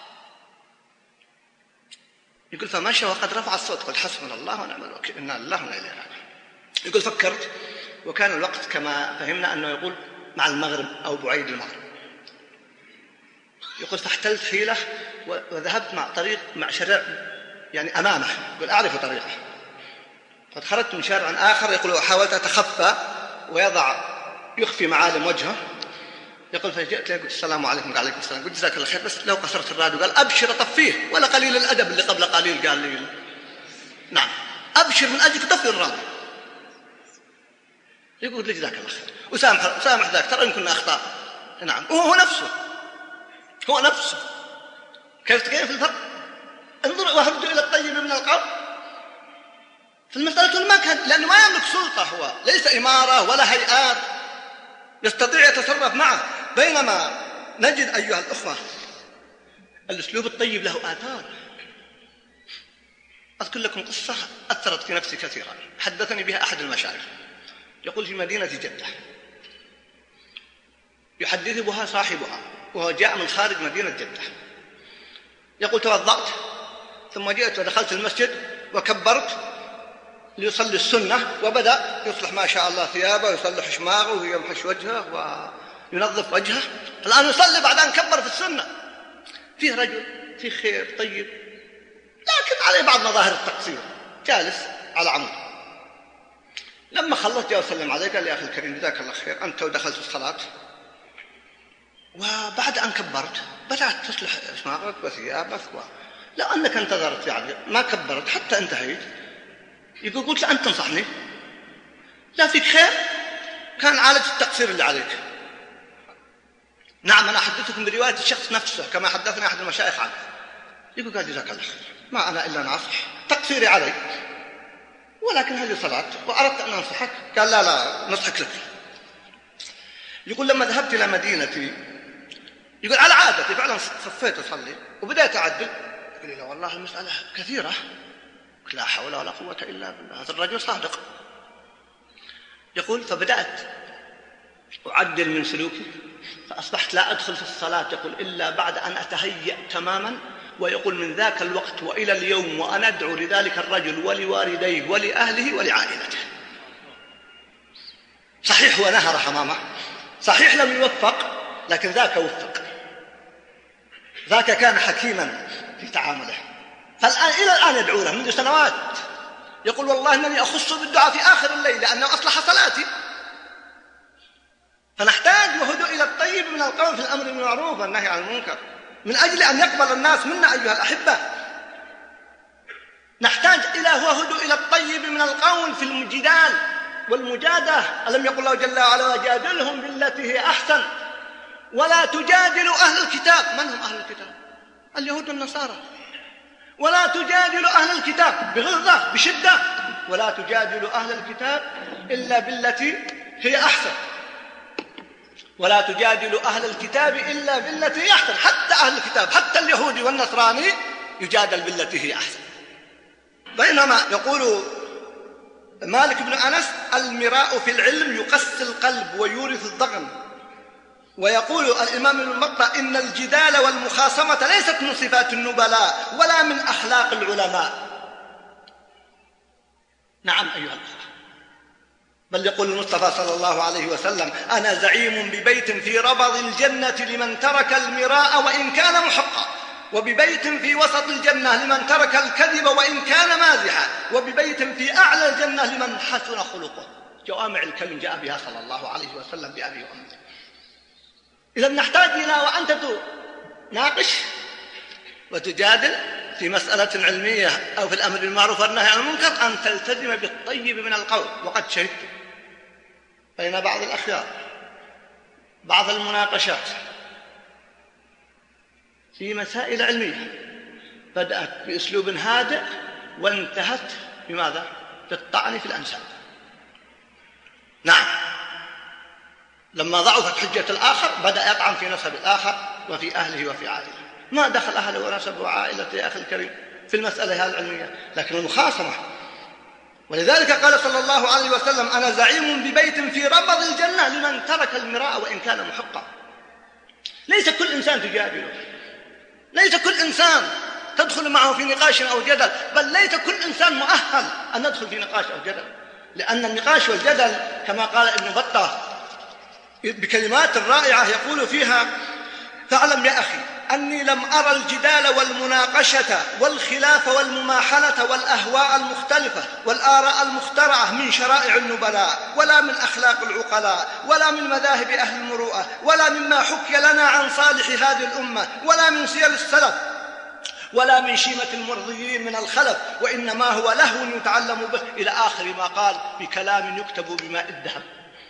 يقول فمشى وقد رفع الصوت، قلت حسبنا الله ونعم الوكيل، إنا لله وإنا إليه راجعون. يقول فكرت، وكان الوقت كما فهمنا أنه يقول مع المغرب أو بعيد المغرب. يقول فاحتلت حيلة وذهبت مع شارع يعني أمامه، يقول أعرف طريقه. فخرجت من شارع آخر، يقول وحاولت أتخفى يخفي معالم وجهه. يقول فجئت له قلت السلام عليكم. قال عليكم السلام. قلت جزاك الله خير، بس لو قصرت الراديو. قال أبشر طفيه، ولا قليل الأدب اللي قبل قليل قال لي نعم أبشر من أجلك طفي الراديو. يقول لي جزاك الله خير وسامح ذاك، ترى يمكن أخطاء. نعم هو نفسه. كيف الفرق؟ انظر وهدوا إلى الطيب من القول. في المسألة ما كان، لأنه ما يملك سلطة، هو ليس إمارة ولا هيئات يستطيع يتصرف معه. بينما نجد أيها الأخوة الأسلوب الطيب له آثار. أذكر لكم قصة أثرت في نفسي كثيرا، حدثني بها أحد المشايخ. يقول في مدينة جدة، يحدث بها صاحبها وهو جاء من خارج مدينة جدة. يقول توضأت ثم جئت ودخلت المسجد وكبرت ليصلي السنة، وبدأ يصلح ما شاء الله ثيابه ويصلح شماغه ويمحش وجهه وينظف وجهه. الآن يصلي بعد أن كبر في السنة. فيه رجل فيه خير طيب، لكن عليه بعض مظاهر التقصير، جالس على عمود. لما خلص جاء وسلم عليه، قال يا أخي الكريم جزاك الله خير، أنت ودخلت الصلاة وبعد أن كبرت بدأت تصلح شماغك وثيابك لو أنك انتظرت يعني ما كبرت حتى انتهيت. يقول قلت له أنت تنصحني؟ لا فيك خير، كان عالج التقصير اللي عليك. نعم، أنا أحدثكم برواية الشخص نفسه كما حدثنا أحد المشايخ عنه. يقول قال جزاك الله خير، ما أنا إلا ناصح، تقصيري علي، ولكن هذه صلاة وأردت أن أنصحك. قال لا نصحك لك. يقول لما ذهبت إلى مدينتي، يقول على عادتي فعلا صفيت أصلي وبدأت أعدل. يقول لي لا والله المسألة كثيرة. لا حول ولا قوة إلا بالله، هذا الرجل صادق. يقول فبدأت أعدل من سلوكي، فأصبحت لا أدخل في الصلاة يقول إلا بعد أن أتهيأ تماما. ويقول من ذاك الوقت وإلى اليوم وأنا أدعو لذلك الرجل ولوالديه ولأهله ولعائلته. صحيح هو نهر حمامة، صحيح لم يوفق، لكن ذاك وفق، ذاك كان حكيما في تعامله. فالآن إلى الآن يدعو له منذ سنوات. يقول والله أنني أخص بالدعاء في آخر الليل لأنه أصلح صلاتي. فنحتاج وهدوء إلى الطيب من القول في الأمر بالمعروف والنهي عن المنكر من أجل أن يقبل الناس منا أيها الأحبة. نحتاج إلى وهدوء إلى الطيب من القول في الجدال والمجادلة. ألم يقل الله جل وعلا وجادلهم بالتي هي أحسن ولا تجادلوا أهل الكتاب. من هم أهل الكتاب؟ اليهود والنصارى. ولا تجادلوا أهل الكتاب بغلظة بشدة، ولا تجادلوا أهل الكتاب إلا بالتي هي أحسن. ولا تجادلوا أهل الكتاب إلا بالتي هي أحسن. حتى أهل الكتاب، حتى اليهودي والنصراني يجادل بالتي هي أحسن. بينما يقول مالك بن أنس المراء في العلم يقسي القلب ويورث الضغن. ويقول الإمام ابن بطة إن الجدال والمخاصمة ليست من صفات النبلاء ولا من أخلاق العلماء. نعم أيها الأخوة، بل يقول المصطفى صلى الله عليه وسلم أنا زعيم ببيت في ربض الجنة لمن ترك المراء وإن كان محقا، وببيت في وسط الجنة لمن ترك الكذب وإن كان مازحا، وببيت في أعلى الجنة لمن حسن خلقه. جوامع الكلم جاء بها صلى الله عليه وسلم بأبي وأمه. إذا نحتاج إلى وأنت تناقش وتجادل في مسألة علمية أو في الأمر بالمعروف والنهي عن المنكر أن تلتزم بالطيب من القول. وقد شهدت بين بعض الأخيار بعض المناقشات في مسائل علمية بدأت بأسلوب هادئ وانتهت بماذا؟ بالطعن في الأنساب. نعم، لما ضعفت حجة الآخر بدأ يطعن في نسب الآخر وفي أهله وفي عائلته. ما دخل أهله ونسبه وعائلته يا أخي الكريم في المسألة العلمية، لكن المخاصمة. ولذلك قال صلى الله عليه وسلم أنا زعيم ببيت في ربض الجنة لمن ترك المراء وإن كان محقا. ليس كل إنسان تجادله، ليس كل إنسان تدخل معه في نقاش أو جدل، بل ليس كل إنسان مؤهل أن ندخل في نقاش أو جدل، لأن النقاش والجدل كما قال ابن بطة بكلمات رائعة يقول فيها فاعلم يا أخي أني لم أرى الجدال والمناقشة والخلاف والمماحلة والأهواء المختلفة والآراء المخترعة من شرائع النبلاء ولا من أخلاق العقلاء ولا من مذاهب أهل المروءة ولا مما حكي لنا عن صالح هذه الأمة ولا من سير السلف ولا من شيمة المرضيين من الخلف، وإنما هو لهو يتعلم به إلى آخر ما قال بكلام يكتب بماء الذهب.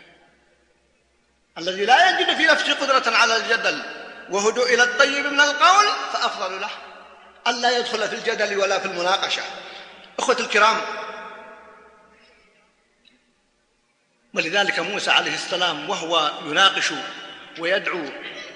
الذي لا يجد في نفسه قدرة على الجدل وهدوء إلى الطيب من القول فأفضل له ألا يدخل في الجدل ولا في المناقشة. أخوة الكرام، ولذلك موسى عليه السلام وهو يناقش ويدعو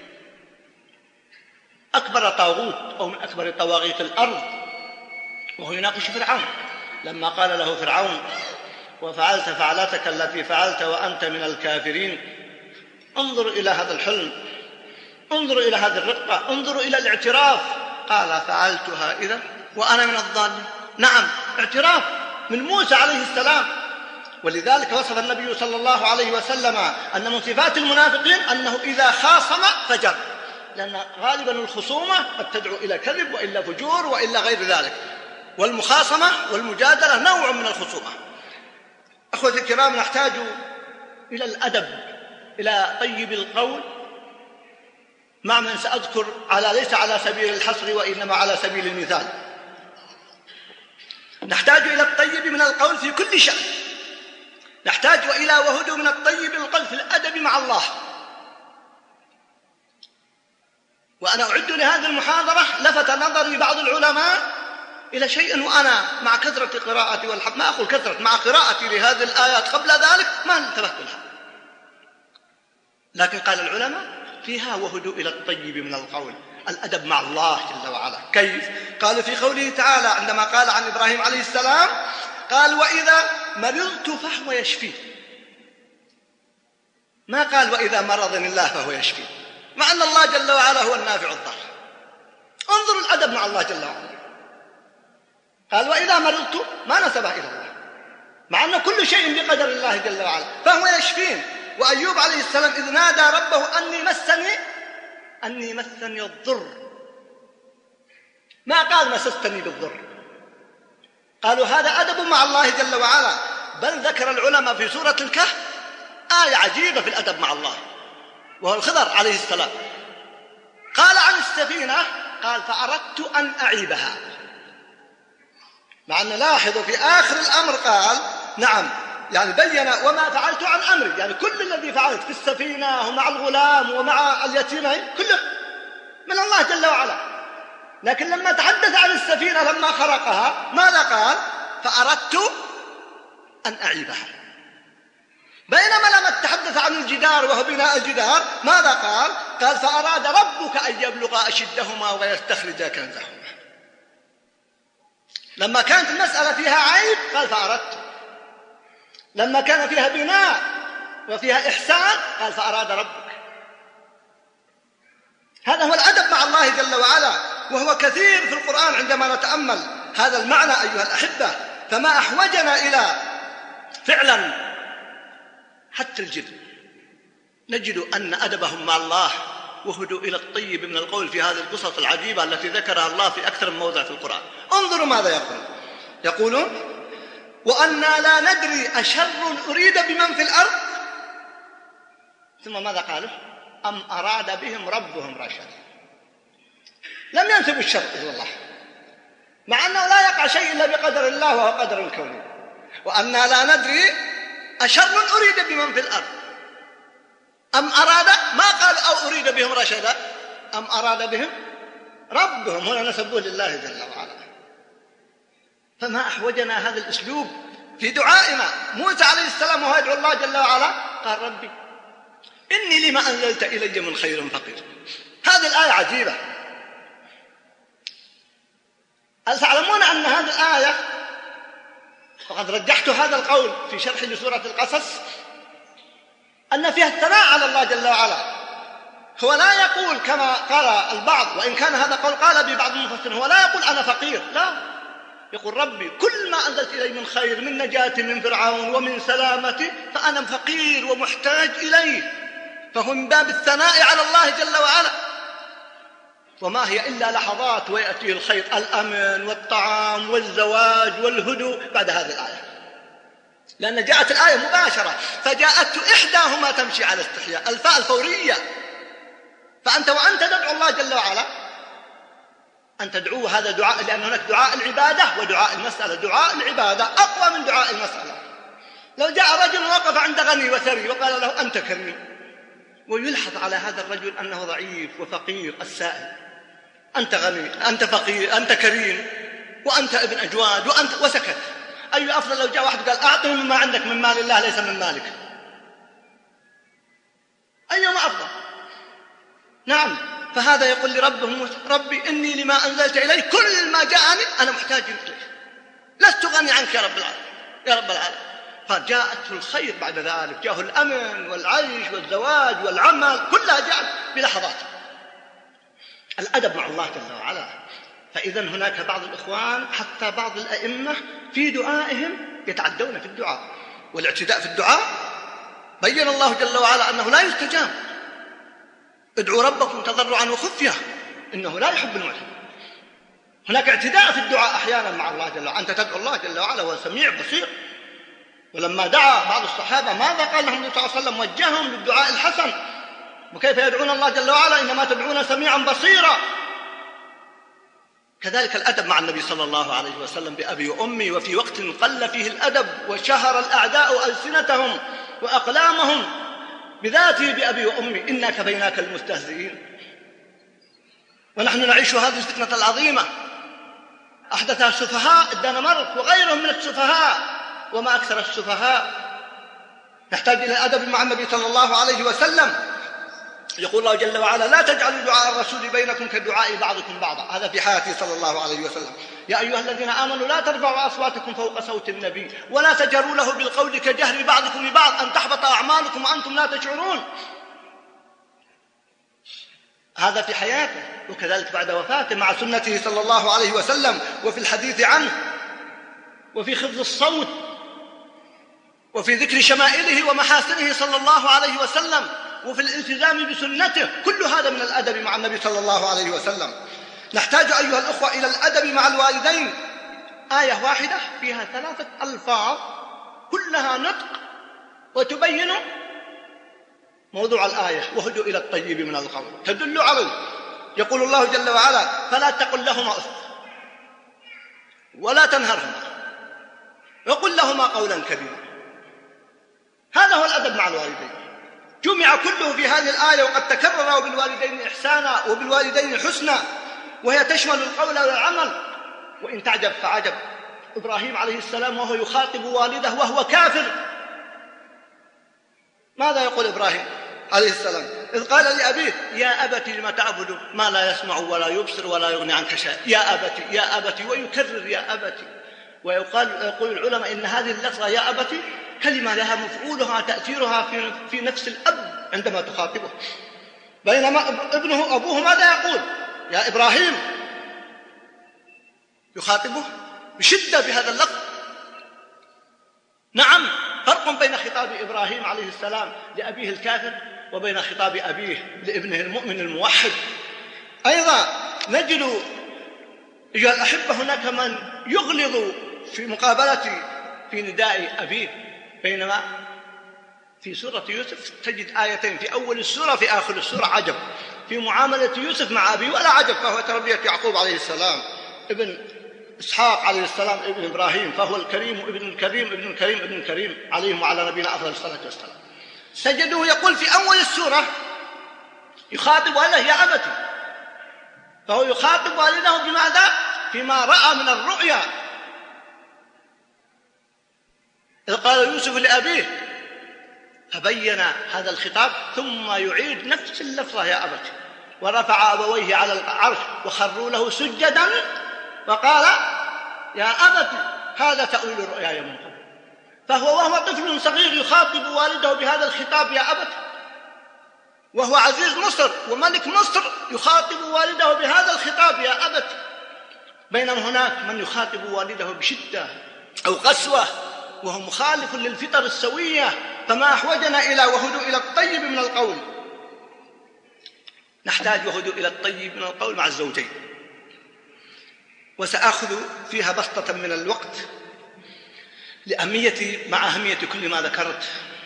أكبر طاغوت أو من أكبر طواغيت الأرض وهو يناقش فرعون، لما قال له فرعون وفعلت فعلتك التي فعلت وأنت من الكافرين، انظر إلى هذا الحلم، انظروا إلى هذه الرقة، انظروا إلى الاعتراف. قال فعلتها إذا وأنا من الظالمين. نعم، اعتراف من موسى عليه السلام. ولذلك وصف النبي صلى الله عليه وسلم أن من صفات المنافقين أنه إذا خاصم فجر، لأن غالبا الخصومة قد تدعو إلى كذب وإلا فجور وإلا غير ذلك، والمخاصمة والمجادلة نوع من الخصومة. أخوتي الكرام، نحتاج إلى الأدب، إلى طيب القول، مع من سأذكر ليس على سبيل الحصر وإنما على سبيل المثال. نحتاج إلى الطيب من القول في كل شأن، نحتاج إلى وهدوء من الطيب القول في الأدب مع الله. وأنا أعد لهذه المحاضرة لفت نظري بعض العلماء إلى شيء، وأنا مع كثرة قراءتي ما أقول كثرة، مع قراءتي لهذه الآيات قبل ذلك ما انتبهت لها، لكن قال العلماء فيها وهدوا إلى الطيب من القول، الأدب مع الله جل وعلا. كيف؟ قالوا في قوله تعالى عندما قال عن إبراهيم عليه السلام قال وإذا مرضت فهو يشفي، ما قال وإذا مرضني الله فهو يشفي، مع أن الله جل وعلا هو النافع الضار. انظروا الأدب مع الله جل وعلا، قال وإذا مرضت ما نسبه إلى الله، مع أن كل شيء بقدر الله جل وعلا، فهو يشفين. وأيوب عليه السلام إذ نادى ربه أني مسني الضر، ما قال مسستني بالضر. قالوا هذا أدب مع الله جل وعلا. بل ذكر العلماء في سورة الكهف آية عجيبة في الأدب مع الله، وهو الخضر عليه السلام. قال عن السفينة قال فأردت أن أعيبها، مع أن لاحظوا في آخر الأمر قال نعم يعني بين وما فعلت عن أمري، يعني كل الذي فعلت في السفينة ومع الغلام ومع اليتيمين كله من الله جل وعلا. لكن لما تحدث عن السفينة لما خرقها ماذا قال؟ فأردت أن أعيبها. بينما لما تحدث عن الجدار وهو بناء الجدار ماذا قال؟ قال فأراد ربك أن يبلغ أشدهما ويستخرج كنزهما. لما كانت المسألة فيها عيب قال فأردت، لما كان فيها بناء وفيها إحسان قال فأراد ربك. هذا هو الأدب مع الله جل وعلا، وهو كثير في القرآن عندما نتأمل هذا المعنى أيها الأحبة. فما أحوجنا إلى فعلا حتى الجن نجد أن أدبهم مع الله وهدوا إلى الطيب من القول في هذه القصص العجيبة التي ذكرها الله في أكثر من موضع في القرآن. انظروا ماذا يقولون وأنا لا ندري أشر أريد بمن في الأرض، ثم ماذا قالوا؟ أم أراد بهم ربهم رشدا. لم ينسبوا الشر إلى الله، مع أنه لا يقع شيء إلا بقدر الله وهو قدر كوني. وأنا لا ندري أشر أريد بمن في الأرض أم أراد، ما قال أو أريد بهم رشدا، أم أراد بهم ربهم، هنا نسبوه لله جل وعلا. فما أحوجنا هذا الأسلوب في دعائنا. موسى عليه السلام وهو يدعو الله جل وعلا قال ربي إني لما أنزلت إلي من خير فقير. هذه الآية عجيبة. هل تعلمون أن هذه الآية وقد رجحت هذا القول في شرح لسورة القصص أن فيها الثناء على الله جل وعلا. هو لا يقول كما قال البعض، وإن كان هذا قول قال ببعض المفسرين، هو لا يقول أنا فقير، لا، يقول ربي كل ما أنزلت إلي من خير من نجاة من فرعون ومن سلامتي فأنا فقير ومحتاج إليه. فهو من باب الثناء على الله جل وعلا. وما هي إلا لحظات ويأتيه الخير، الأمن والطعام والزواج والهدوء بعد هذه الآية، لأن جاءت الآية مباشرة، فجاءت إحداهما تمشي على استحياء، الفاء الفورية. فأنت وأنت تدعو الله جل وعلا أن تدعوه، هذا دعاء، لأن هناك دعاء العبادة ودعاء المسألة. دعاء العبادة أقوى من دعاء المسألة. لو جاء رجل وقف عند غني وثري وقال له أنت كريم، ويلحظ على هذا الرجل أنه ضعيف وفقير السائل، أنت غني، أنت فقير، أنت كريم، وأنت ابن أجواد، وأنت، وسكت. أي أفضل لو جاء واحد قال أعطني مما عندك من مال الله ليس من مالك؟ أيهما أفضل؟ نعم. فهذا يقول لربه ربي إني لما أنزلت إلي كل ما جاءني أنا محتاج إليه، لست غني عنك يا رب العالمين يا رب العالمين. فجاءته الخير بعد ذلك، جاءه الأمن والعيش والزواج والعمل، كلها جاءت بلحظات. الأدب مع الله جل وعلا. فإذا هناك بعض الإخوان حتى بعض الأئمة في دعائهم يتعدون في الدعاء، والاعتداء في الدعاء بين الله جل وعلا أنه لا يستجاب. ادعوا ربكم تضرعا وخفية إنه لا يحب المعتدين. هناك اعتداء في الدعاء أحيانا مع الله جل وعلا. أنت تدعو الله جل وعلا وهو سميع بصير. ولما دعا بعض الصحابة ماذا قال لهم النبي صلى الله عليه وسلم؟ وجههم للدعاء الحسن. وكيف يدعون الله جل وعلا إنما تدعون سميعا بصيرا. كذلك الأدب مع النبي صلى الله عليه وسلم بأبي وأمي، وفي وقت قل فيه الأدب وشهر الأعداء ألسنتهم وأقلامهم بذاته بأبي وأمي إنا كفيناك المستهزئين. ونحن نعيش هذه الفتنة العظيمة أحدثها السفهاء الدنمارك وغيرهم من السفهاء، وما أكثر السفهاء. نحتاج إلى الأدب مع النبي صلى الله عليه وسلم. يقول الله جل وعلا: لا تجعلوا دعاء الرسول بينكم كدعاء بعضكم بعضا. هذا في حياته صلى الله عليه وسلم. يا أيها الذين آمنوا لا ترفعوا أصواتكم فوق صوت النبي ولا تجهروا له بالقول كجهر بعضكم لبعض أن تحبط أعمالكم وأنتم لا تشعرون. هذا في حياته، وكذلك بعد وفاته مع سنته صلى الله عليه وسلم، وفي الحديث عنه، وفي خفض الصوت، وفي ذكر شمائله ومحاسنه صلى الله عليه وسلم، وفي الالتزام بسنته. كل هذا من الأدب مع النبي صلى الله عليه وسلم. نحتاج أيها الأخوة إلى الأدب مع الوالدين. آية واحدة فيها 3 ألفاظ كلها نطق وتبين موضوع الآية: وهدوا إلى الطيب من القول، تدل عليه. يقول الله جل وعلا: فلا تقل لهما أف ولا تنهرهما وقل لهما قولا كريما. هذا هو الأدب مع الوالدين، جمع كله في هذه الآية، وقد تكرر: وبالوالدين إحسانا وبالوالدين حسنا، وهي تشمل القول والعمل. وإن تعجب فعجب، إبراهيم عليه السلام وهو يخاطب والده وهو كافر، ماذا يقول إبراهيم عليه السلام إذ قال لأبيه: يا أبت لم تعبد ما لا يسمع ولا يبصر ولا يغني عنك شيئا، يا أبت يا أبت، ويكرر يا أبت. ويقول العلماء إن هذه اللفظة يا أبت كلمة لها مفعولها تأثيرها في نفس الأب عندما تخاطبه، بينما أبوه ماذا يقول؟ يا إبراهيم، يخاطبه بشدة بهذا اللفظ. نعم، فرق بين خطاب إبراهيم عليه السلام لأبيه الكافر وبين خطاب أبيه لابنه المؤمن الموحد. أيضا نجد أيها الأحبة هناك من يغلظ في مقابلة في نداء أبيه، بينما في سورة يوسف تجد آيتين: في أول السورة في آخر السورة. عجب في معاملة يوسف مع أبيه، ولا عجب، فهو تربية يعقوب عليه السلام ابن إسحاق عليه السلام ابن إبراهيم، فهو الكريم ابن الكريم ابن الكريم ابن الكريم عليهم وعلى نبينا أفضل الصلاة والسلام. سجدوه يقول في أول السورة يخاطب والده: يا أبتي، فهو يخاطب والده بماذا؟ فيما رأى من الرؤيا. إذ قال يوسف لأبيه، فبين هذا الخطاب ثم يعيد نفس اللفظة: يا أبتي، ورفع أبويه على العرش وخروا له سجدا وقال: يا أبت هذا تأويل رؤياي من قبل. وهو طفل صغير يخاطب والده بهذا الخطاب: يا أبت، وهو عزيز مصر وملك مصر يخاطب والده بهذا الخطاب: يا أبت. بينما هناك من يخاطب والده بشدة أو قسوة وهو مخالف للفطر السوية. فما أحوجنا إلى وهدوا إلى الطيب من القول. نحتاج وهدوا إلى الطيب من القول مع الزوجين، وسأخذ فيها بسطة من الوقت مع أهمية كل ما ذكرت.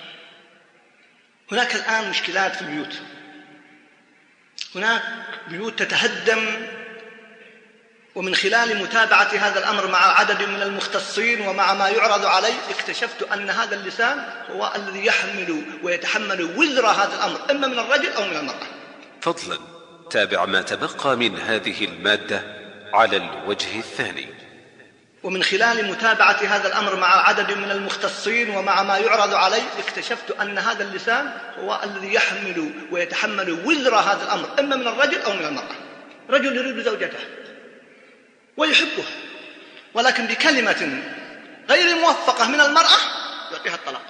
هناك الآن مشكلات في البيوت، هناك بيوت تتهدم، ومن خلال متابعة هذا الأمر مع عدد من المختصين ومع ما يعرض علي اكتشفت أن هذا اللسان هو الذي يحمل ويتحمل وزر هذا الأمر، إما من الرجل أو من المرأة. فضلا تابع ما تبقى من هذه المادة على الوجه الثاني. ومن خلال متابعة هذا الأمر مع عدد من المختصين ومع ما يعرض علي اكتشفت أن هذا اللسان هو الذي يحمل ويتحمل وزر هذا الأمر، إما من الرجل أو من المرأة. رجل يريد زوجته ويحبها، ولكن بكلمة غير موفقة من المرأة يعطيها الطلاق.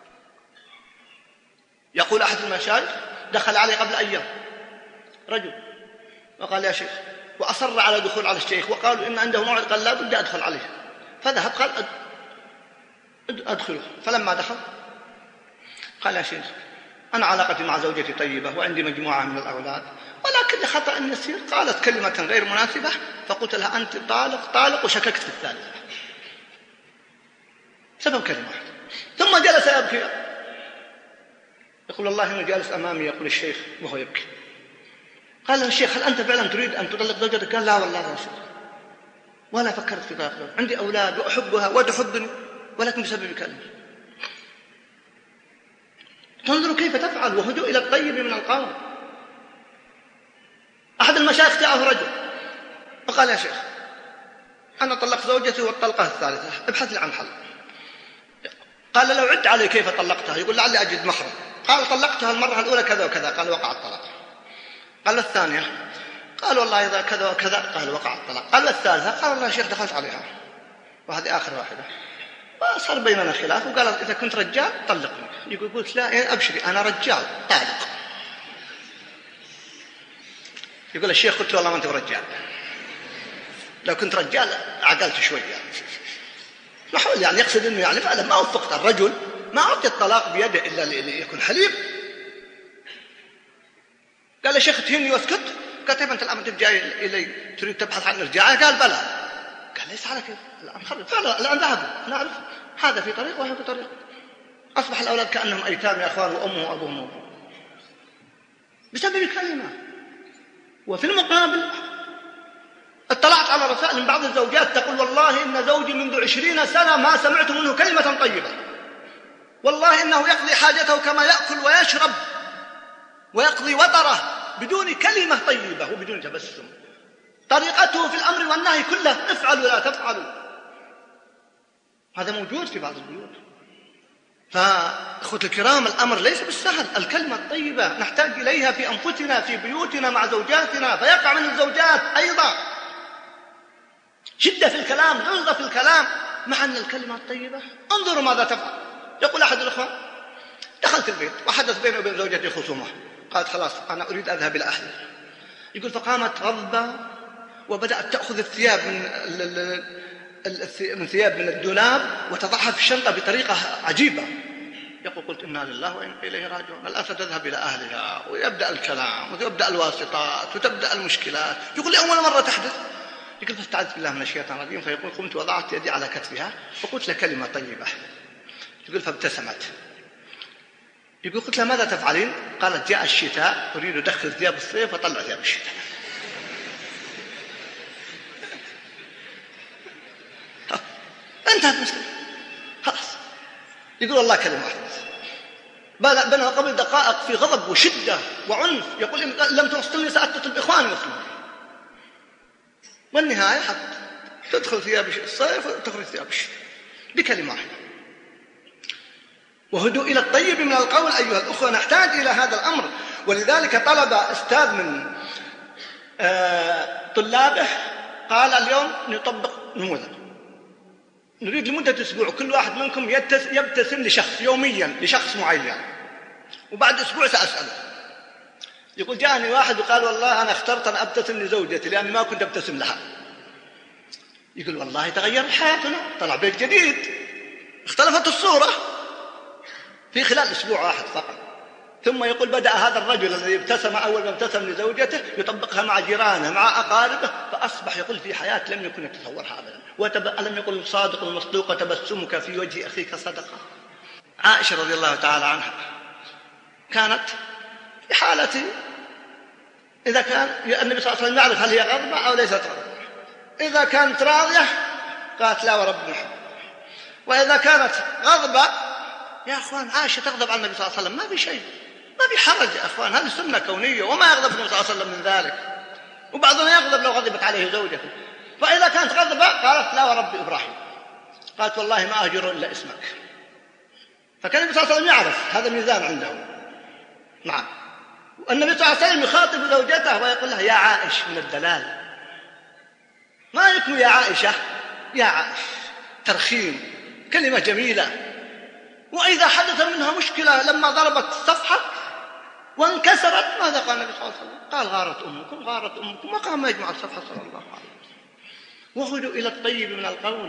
يقول أحد المشايخ: دخل علي قبل أيام رجل وقال: يا شيخ، وأصر على دخول على الشيخ، وقالوا إن عنده موعد، قال: لا بد أدخل عليه. فذهب قال: أدخله. فلما دخل قال: يا شيخ، أنا علاقتي مع زوجتي طيبة وعندي مجموعة من الأولاد، ولكن لخطأ يسير قالت كلمة غير مناسبة، فقلت لها: أنت طالق، وشككت في الثالثة سبب كلمة واحدة. ثم جلس يبكي، يقول: الله إنه جالس أمامي يقول الشيخ وهو يبكي. قال له الشيخ: هل أنت فعلا تريد أن تطلق زوجتك؟ قال: لا والله يا شيخ، ولا فكرت في طلاق، عندي أولاد وأحبها وتحبني، ولكن بسبب كلمة. تنظروا كيف تفعل. وهدوا إلى الطيب من القول. أحد المشايخ جاءه رجل وقال: يا شيخ، أنا طلقت زوجتي والطلقة الثالثة، ابحث لي عن حل. قال: لو عد علي كيف طلقتها. يقول: لعلي أجد مخرج. قال: طلقتها المرة الأولى كذا وكذا. قال: وقع الطلاق. قال: الثانية. قال: والله إذا كذا وكذا. قال: وقع الطلاق. قال: الثالثة. قال: والله يا شيخ دخلت عليها وهذه آخر واحدة. وصار بيننا خلاف وقال: إذا كنت رجال طلقني. يقول: قلت: لا أبشري، أنا رجال طالق. يقول الشيخ: قلت له: والله ما أنت رجال، لو كنت رجال عقلت شوية. يعني يقصد أنه يعني فعلا ما وفقت الرجل، ما أعطي الطلاق بيده إلا ليكون حليم. قال: يا شيخ تهني واسكت. قال: طيب أنت الآن جاي إلي تريد تبحث عن إرجاعها؟ قال: بلى. قال: ليس على كيف، الآن خرج. فعلا الآن ذهبوا، نعرف هذا في طريق وهذا في طريق. أصبح الأولاد كأنهم أيتام يا أخوان، وأمه وأبوهم بسبب كلمة. وفي المقابل اطلعت على رسائل من بعض الزوجات تقول: والله إن زوجي منذ 20 سنة ما سمعت منه كلمة طيبة، والله إنه يقضي حاجته كما يأكل ويشرب ويقضي وطره بدون كلمة طيبة وبدون تبسم. طريقته في الأمر والنهي كله: افعلوا لا تفعلوا. هذا موجود في بعض البيوت. فأخوة الكرام، الأمر ليس بالسهل. الكلمة الطيبة نحتاج إليها في أنفسنا في بيوتنا مع زوجاتنا، فيقع من الزوجات أيضا شدة في الكلام، غلظة في الكلام، مع أن الكلمة الطيبة. انظروا ماذا تفعل. يقول أحد الأخوة: دخلت البيت وحدث بيني وبين زوجتي خصومة، قالت: خلاص أنا أريد أذهب إلى أهلي. يقول: فقامت غضبة وبدأت تأخذ الثياب من ثياب من الدولاب وتضعها في الشنطة بطريقة عجيبة. يقول: قلت: إنا لله وإنا إليه راجعون. الآن ستذهب إلى أهلها ويبدأ الكلام ويبدأ الواسطات وتبدأ المشكلات. يقول: لي أول مرة تحدث. يقول: فاستعذت بالله من الشيطان الرجيم. فيقول: قمت وضعت يدي على كتفها وقلت لها كلمة طيبة. يقول: فابتسمت. يقول: قلت لها: ماذا تفعلين؟ قالت: جاء الشتاء أريد أدخل ثياب الصيف وطلع ثياب الشتاء. انتهت المشكلة خلاص. يقول: والله كلمة واحدة. بنى قبل دقائق في غضب وشدة وعنف. يقول: إن لم توصلني سأتصل بإخواني يوصلوني. والنهاية حتى تدخل ثياب الصيف وتخرج ثياب الشتاء بكلمة واحدة. وهدوء إلى الطيب من القول أيها الأخوة، نحتاج إلى هذا الأمر. ولذلك طلب أستاذ من طلابه قال: اليوم نطبق نموذج، نريد لمدة أسبوع كل واحد منكم يبتسم لشخص يوميا، لشخص معين، وبعد أسبوع سأسأله. يقول: جاءني واحد وقال: والله أنا اخترت أن أبتسم لزوجتي لأني ما كنت أبتسم لها. يقول: والله تغير حياتنا، طلع بيت جديد، اختلفت الصورة في خلال أسبوع واحد فقط. ثم يقول: بدأ هذا الرجل الذي ابتسم أول ما ابتسم لزوجته يطبقها مع جيرانه مع أقاربه، فأصبح يقول في حياة لم يكن يتصورها أبدا. ألم يقل الصادق المصدوق: تبسمك في وجه أخيك صدقة. عائشة رضي الله تعالى عنها كانت في حالة إذا كان النبي صلى الله عليه وسلم يعرف هل هي غضبة أو ليست غضبة. إذا كانت راضية قالت: لا ورب محمد. وإذا كانت غضبة، يا أخوان عائشة تغضب على النبي صلى الله عليه وسلم، ما في شيء، ما في حرج يا أخوان، هذه سنة كونية وما يغضب النبي صلى الله عليه وسلم من ذلك. وبعضنا يغضب لو غضبت عليه زوجته. فإذا كانت غضبة قالت: لا ورب إبراهيم. قالت: والله ما أهجر إلا اسمك. فكان النبي صلى الله عليه وسلم يعرف هذا ميزان عنده. نعم. والنبي صلى الله عليه وسلم يخاطب زوجته ويقول لها: يا عائش، من الدلال، ما يكون يا عائشة، يا عائش، ترخيم، كلمة جميلة. وإذا حدث منها مشكلة لما ضربت الصفحة وانكسرت، ماذا قال النبي صلى الله عليه وسلم؟ قال: غارت أمكم، غارت أمكم. وقام يجمع الصفحة صلى الله عليه وسلم. وهدوا إلى الطيب من القول.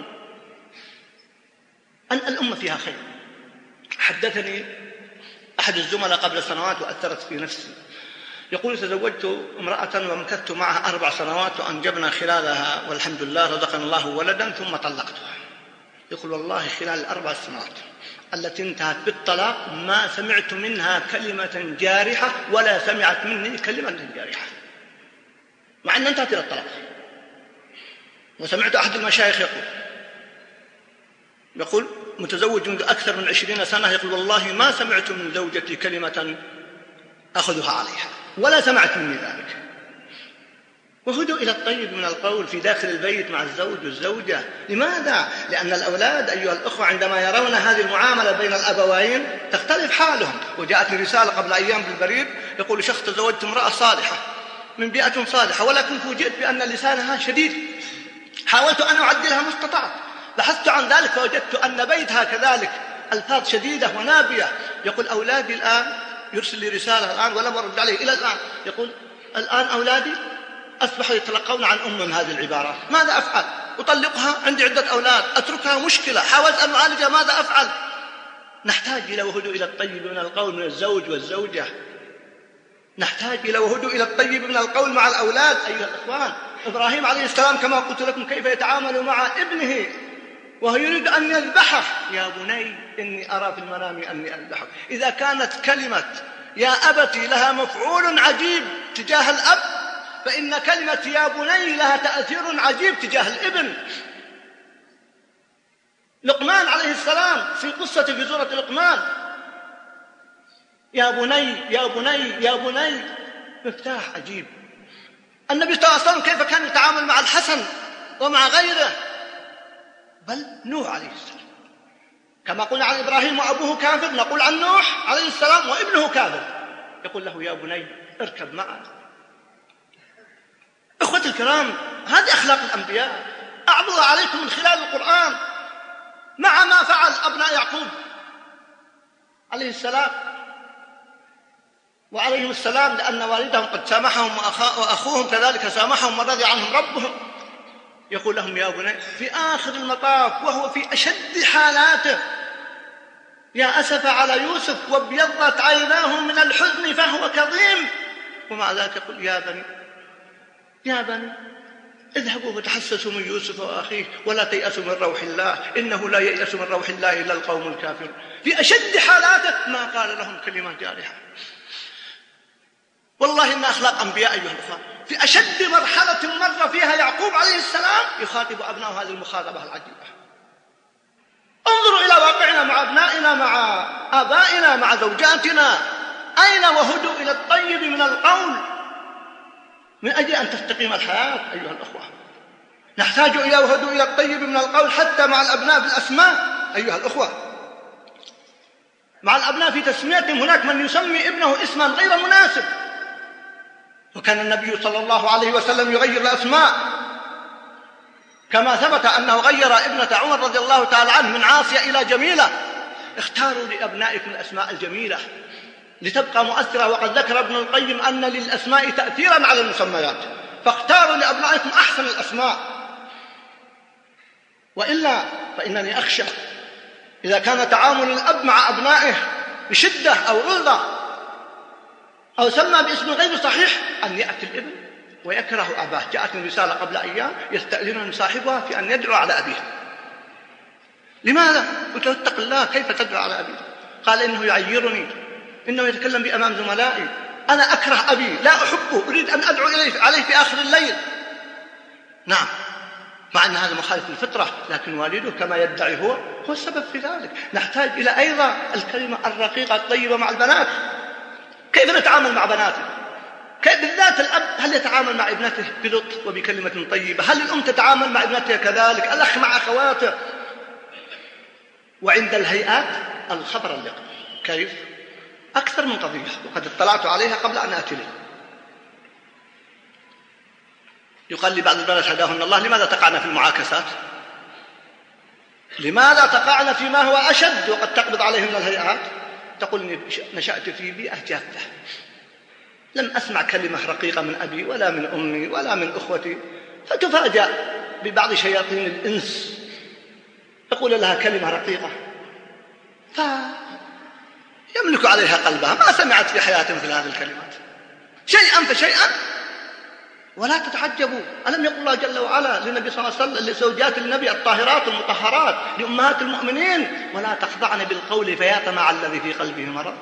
أن الأمة فيها خير. حدثني أحد الزملاء قبل سنوات وأثرت في نفسي، يقول: تزوجت امرأة ومكثت معها 4 سنوات وأنجبنا خلالها والحمد لله رزقنا الله ولدا ثم طلقتها. يقول: والله خلال ال4 سنوات التي انتهت بالطلاق ما سمعت منها كلمة جارحة ولا سمعت مني كلمة جارحة، مع أن انتهت إلى الطلاق. وسمعت أحد المشايخ يقول متزوج منذ أكثر من 20 سنة، يقول: والله ما سمعت من زوجتي كلمة أخذها عليها ولا سمعت مني ذلك. وهدوا إلى الطيب من القول في داخل البيت مع الزوج والزوجة. لماذا؟ لأن الأولاد أيها الأخوة عندما يرون هذه المعاملة بين الأبوين تختلف حالهم. وجاءتني رسالة قبل أيام بالبريد يقول شخص تزوجت امرأة صالحة من بيئة صالحة، ولكن فوجئت بأن لسانها شديد، حاولت أن أعدلها ما استطعت، بحثت عن ذلك فوجدت أن بيتها كذلك ألفاظ شديدة ونابية. يقول أولادي الآن، يرسل لي رسالة الآن ولم أرد عليه إلى الآن، يقول الآن أولادي أصبحوا يتلقون عن أمهم هذه العبارات، ماذا أفعل؟ أطلقها؟ عندي عدة أولاد، أتركها؟ مشكلة، حاولت أن أعالجها، ماذا أفعل؟ نحتاج إلى وهدوء إلى الطيب من القول من الزوج والزوجة، نحتاج إلى وهدوء إلى الطيب من القول مع الأولاد أيها الإخوان. إبراهيم عليه السلام كما قلت لكم كيف يتعامل مع ابنه وهو يريد أن يذبحه، يا بني إني أرى في المنام أني أذبحك. إذا كانت كلمة يا أبتي لها مفعول عجيب تجاه الأب، فإن كلمة يا بني لها تأثير عجيب تجاه الابن. لقمان عليه السلام في قصة في سورة لقمان، يا بني يا بني يا بني، مفتاح عجيب. النبي صلى الله عليه وسلم كيف كان يتعامل مع الحسن ومع غيره، بل نوح عليه السلام كما قلنا عن إبراهيم وأبوه كافر، نقول عن نوح عليه السلام وابنه كافر، يقول له يا بني اركب معه. إخوتي الكرام، هذه أخلاق الأنبياء أعرضها عليكم من خلال القرآن، مع ما فعل أبناء يعقوب عليه السلام وعليهم السلام، لأن والدهم قد سامحهم وأخوهم كذلك سامحهم ورضي عنهم ربهم. يقول لهم يا بني في آخر المطاف وهو في أشد حالاته، يا أسف على يوسف وابيضت عيناه من الحزن فهو كظيم، ومع ذلك يقول يا بني يا بني اذهبوا فتحسسوا من يوسف وأخيه ولا تيأسوا من روح الله إنه لا ييأس من روح الله إلا القوم الكافرون. في أشد حالاته ما قال لهم كلمة جارحة. والله إن أخلاق أنبياء أيها الأخوة، في أشد مرحلة مر فيها يعقوب عليه السلام يخاطب أبنائه هذه المخاطبة العجيبة. انظروا إلى واقعنا مع أبنائنا، مع آبائنا، مع زوجاتنا، أين وهدوء إلى الطيب من القول من أجل أن تستقيم الحياة أيها الأخوة. نحتاج إلى وهدوء إلى الطيب من القول حتى مع الأبناء بالأسماء أيها الأخوة، مع الأبناء في تسميتهم. هناك من يسمي ابنه اسما غير مناسب، وكان النبي صلى الله عليه وسلم يغير الأسماء، كما ثبت أنه غير ابنة عمر رضي الله تعالى عنه من عاصية إلى جميلة. اختاروا لأبنائكم الأسماء الجميلة لتبقى مؤثرة، وقد ذكر ابن القيم أن للأسماء تأثيرا على المسميات، فاختاروا لأبنائكم أحسن الأسماء، وإلا فإنني أخشى إذا كان تعامل الأب مع أبنائه بشدة أو غلظة أو سمى باسم غير صحيح أن يأتي الابن ويكره أباه. جاءتني رسالة قبل أيام يستأذن صاحبها في أن يدعو على أبيه. لماذا؟ قلت له اتق الله، كيف تدعو على أبيه؟ قال إنه يعيرني، إنه يتكلم بي أمام زملائي، أنا أكره أبي، لا أحبه، أريد أن أدعو عليه في آخر الليل. نعم، مع أن هذا مخالف للفطرة، لكن والده كما يدعي هو السبب في ذلك. نحتاج إلى أيضا الكلمة الرقيقة الطيبة مع البنات. كيف نتعامل مع بناتنا؟ كيف بالذات الأب هل يتعامل مع ابنته بلطف وبكلمة طيبة؟ هل الأم تتعامل مع ابنتها كذلك؟ الأخ مع أخواته؟ وعند الهيئات الخبر اللقاء كيف؟ أكثر من قضية وقد اطلعت عليها قبل أن آتي لي. يقال لي بعض البنات هداهن الله لماذا تقعن في المعاكسات؟ لماذا تقعن فيما هو أشد وقد تقبض عليهن الهيئات؟ تقول إني نشأت في بيئة جافة، لم أسمع كلمة رقيقة من أبي ولا من أمي ولا من أخوتي، فتفاجأ ببعض شياطين الإنس تقول لها كلمة رقيقة فيملك عليها قلبها، ما سمعت في حياتها مثل هذه الكلمات، شيئا فشيئا. ولا تتعجبوا، ألم يقول الله جل وعلا للنبي صلى الله عليه وسلم لزوجات النبي الطاهرات المطهرات لأمهات المؤمنين ولا تخضعن بالقول فيطمع الذي في قلبه مرض.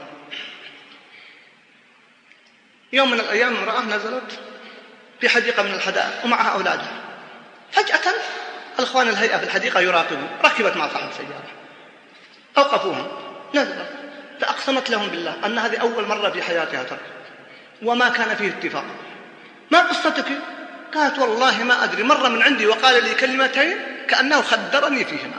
يوم من الأيام امرأة نزلت في حديقة من الحدائق ومعها أولادها، فجأة الأخوان الهيئة في الحديقة يراقبون، ركبت مع صاحب السيارة، أوقفوهم، نزلت فأقسمت لهم بالله أن هذه أول مرة في حياتها تركب وما كان فيه اتفاق. ما قصتك؟ قالت والله ما أدري، مر من عندي وقال لي كلمتين كأنه خدرني فيهما،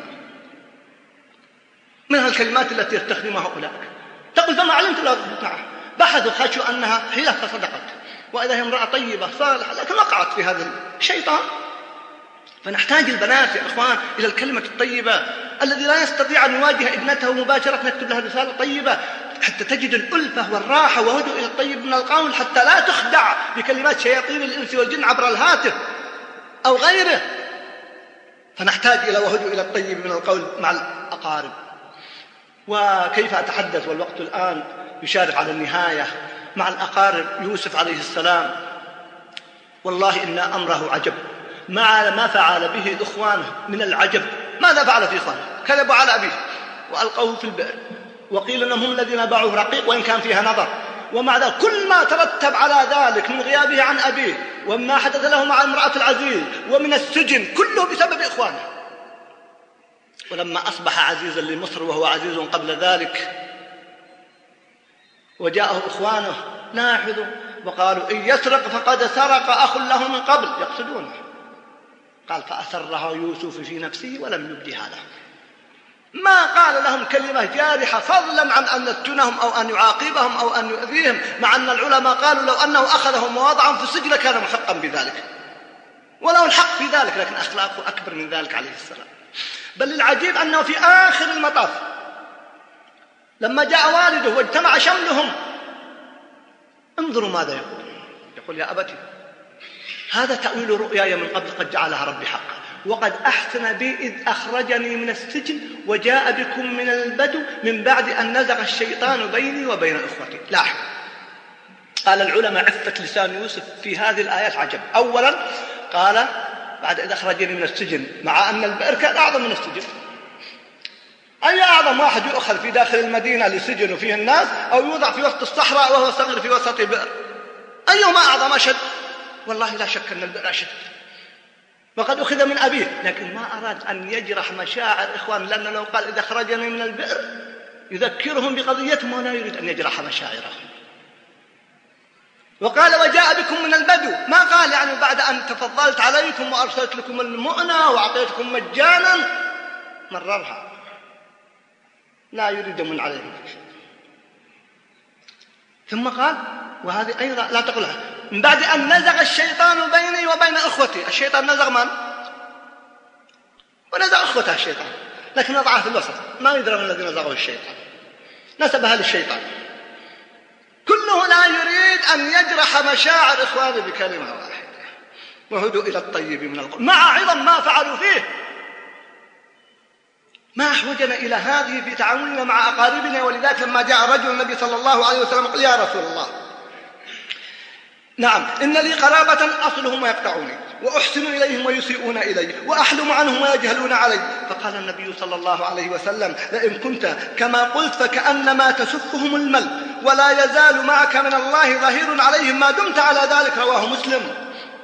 من الكلمات التي يستخدمها أولئك. تقول فما علمت لا معه، بحثوا خشوا أنها هي فصدقت، وإذا هي امرأة طيبة صالحة، لكن وقعت في هذا الشيطان. فنحتاج البنات يا إخوان إلى الكلمة الطيبة. الذي لا يستطيع أن يواجه ابنته مباشرة نكتب لها رسالة طيبة حتى تجد الألفة والراحة وهدوء إلى الطيب من القول، حتى لا تخدع بكلمات شياطين الإنس والجن عبر الهاتف أو غيره. فنحتاج إلى وهدوء إلى الطيب من القول مع الأقارب. وكيف أتحدث والوقت الآن يشارف على النهاية مع الأقارب؟ يوسف عليه السلام والله إن أمره عجب، مع ما فعل به إخوانه من العجب. ماذا فعل في إخوانه؟ كذبوا على أبيه وألقوه في البئر، وقيل أنهم هم الذين باعوه رقيق وإن كان فيها نظر، ومع ذلك كل ما ترتب على ذلك من غيابه عن أبيه وما حدث له مع امرأة العزيز ومن السجن كله بسبب إخوانه. ولما أصبح عزيزا لمصر وهو عزيز قبل ذلك وجاءه إخوانه لاحظوا وقالوا إن يسرق فقد سرق أخ له من قبل، يقصدونه. قال فأسرها يوسف في نفسه ولم يبدها له، ما قال لهم كلمة جارحة فضلا عن أن يسجنهم أو أن يعاقبهم أو أن يؤذيهم، مع أن العلماء قالوا لو أنه أخذهم ووضعهم في السجن كان محقا بذلك وله الحق في ذلك، لكن أخلاقه أكبر من ذلك عليه السلام. بل العجيب أنه في آخر المطاف لما جاء والده واجتمع شملهم انظروا ماذا يقول يا أبتي هذا تأويل رؤياي من قبل قد جعلها ربي حقا، وقد أحسن بي إذ أخرجني من السجن وجاء بكم من البدو من بعد أن نزغ الشيطان بيني وبين إخوتي. لاحظ قال العلماء عفة لسان يوسف في هذه الآيات عجب. أولا قال بعد إذ أخرجني من السجن، مع أن البئر كان أعظم من السجن. أي أعظم واحد يؤخذ في داخل المدينة لسجن وفيه الناس، أو يوضع في وسط الصحراء وهو صغير في وسط بئر؟ أيهما أعظم أشد؟ والله لا شك أن البئر أشد، وقد أخذ من أبيه، لكن ما أراد أن يجرح مشاعر إخوان، لأنه لو قال إذا أخرجني من البئر يذكرهم بقضيتهم ولا يريد أن يجرح مشاعرهم. وقال وجاء بكم من البدو، ما قال يعني بعد أن تفضلت عليكم وأرسلت لكم المؤنة وأعطيتكم مجانا، مررها، لا يريد من عليهم شيء. ثم قال وهذه أيضا لا تقولها من بعد أن نزغ الشيطان بيني وبين إخوتي. الشيطان نزغ من؟ ونزغ إخوته الشيطان، لكن وضعها في الوسط، ما يدرى من الذي نزغه الشيطان، نسبها للشيطان. كله لا يريد أن يجرح مشاعر إخوانه بكلمة واحدة، وهدوا إلى الطيب من القول، مع عظم ما فعلوا فيه. ما أحوجنا إلى هذه في تعاملنا مع أقاربنا. ولذلك لما جاء رجل النبي صلى الله عليه وسلم قال يا رسول الله نعم إن لي قرابة أصلهم ويقطعوني وأحسن إليهم ويسيئون إلي وأحلم عنهم ويجهلون علي. فقال النبي صلى الله عليه وسلم لئن كنت كما قلت فكأنما تسفهم المل، ولا يزال معك من الله ظهير عليهم ما دمت على ذلك. رواه مسلم.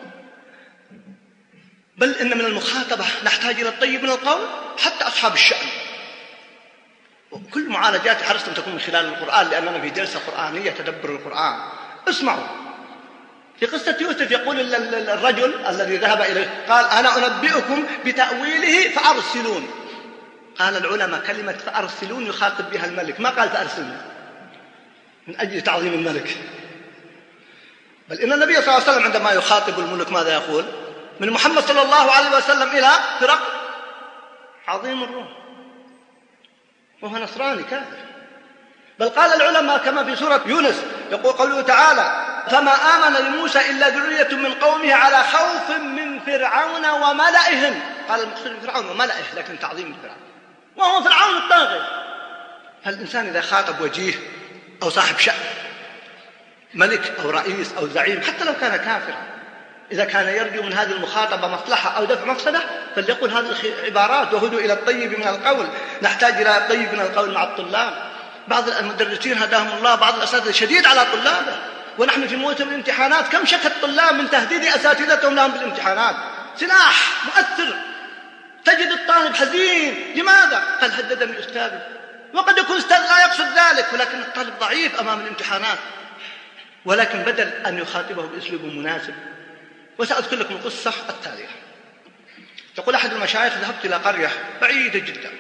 بل إن من المخاطبة نحتاج إلى الطيب من القول حتى أصحاب الشأن. وكل معالجات حرصت أن تكون من خلال القرآن، لأننا في جلسة قرآنية تدبر القرآن. اسمعوا في قصة يوسف، يقول الرجل الذي ذهب إليه قال أنا أنبئكم بتأويله فأرسلون. قال العلماء كلمة فأرسلون يخاطب بها الملك، ما قال فأرسلون من أجل تعظيم الملك. بل إن النبي صلى الله عليه وسلم عندما يخاطب الملك ماذا يقول؟ من محمد صلى الله عليه وسلم إلى هرقل عظيم الروم وهو نصراني كافر. بل قال العلماء كما في سورة يونس يقول قوله تعالى فما آمن لموسى إلا ذرية من قومه على خوف من فرعون وملئهم. قال المقصود فرعون وملئه، لكن تعظيم فرعون وهو فرعون الطاغي. فالإنسان إذا خاطب وجيه أو صاحب شأن، ملك أو رئيس أو زعيم، حتى لو كان كافرا، إذا كان يرجو من هذه المخاطبة مصلحة أو دفع مفسدة فليقل هذه العبارات وهدوا إلى الطيب من القول. نحتاج إلى الطيب من القول مع الطلاب. بعض المدرسين هداهم الله، بعض الأساتذة شديد على طلابه، ونحن في موسم الامتحانات كم شكى الطلاب من تهديد أساتذتهم لهم بالامتحانات. سلاح مؤثر. تجد الطالب حزين، لماذا؟ قال هددني أستاذي، وقد يكون أستاذ لا يقصد ذلك، ولكن الطالب ضعيف أمام الامتحانات. ولكن بدل أن يخاطبه بأسلوب مناسب وسأذكر لكم القصة التالية. يقول أحد المشايخ: ذهبت إلى قرية بعيدة جدا،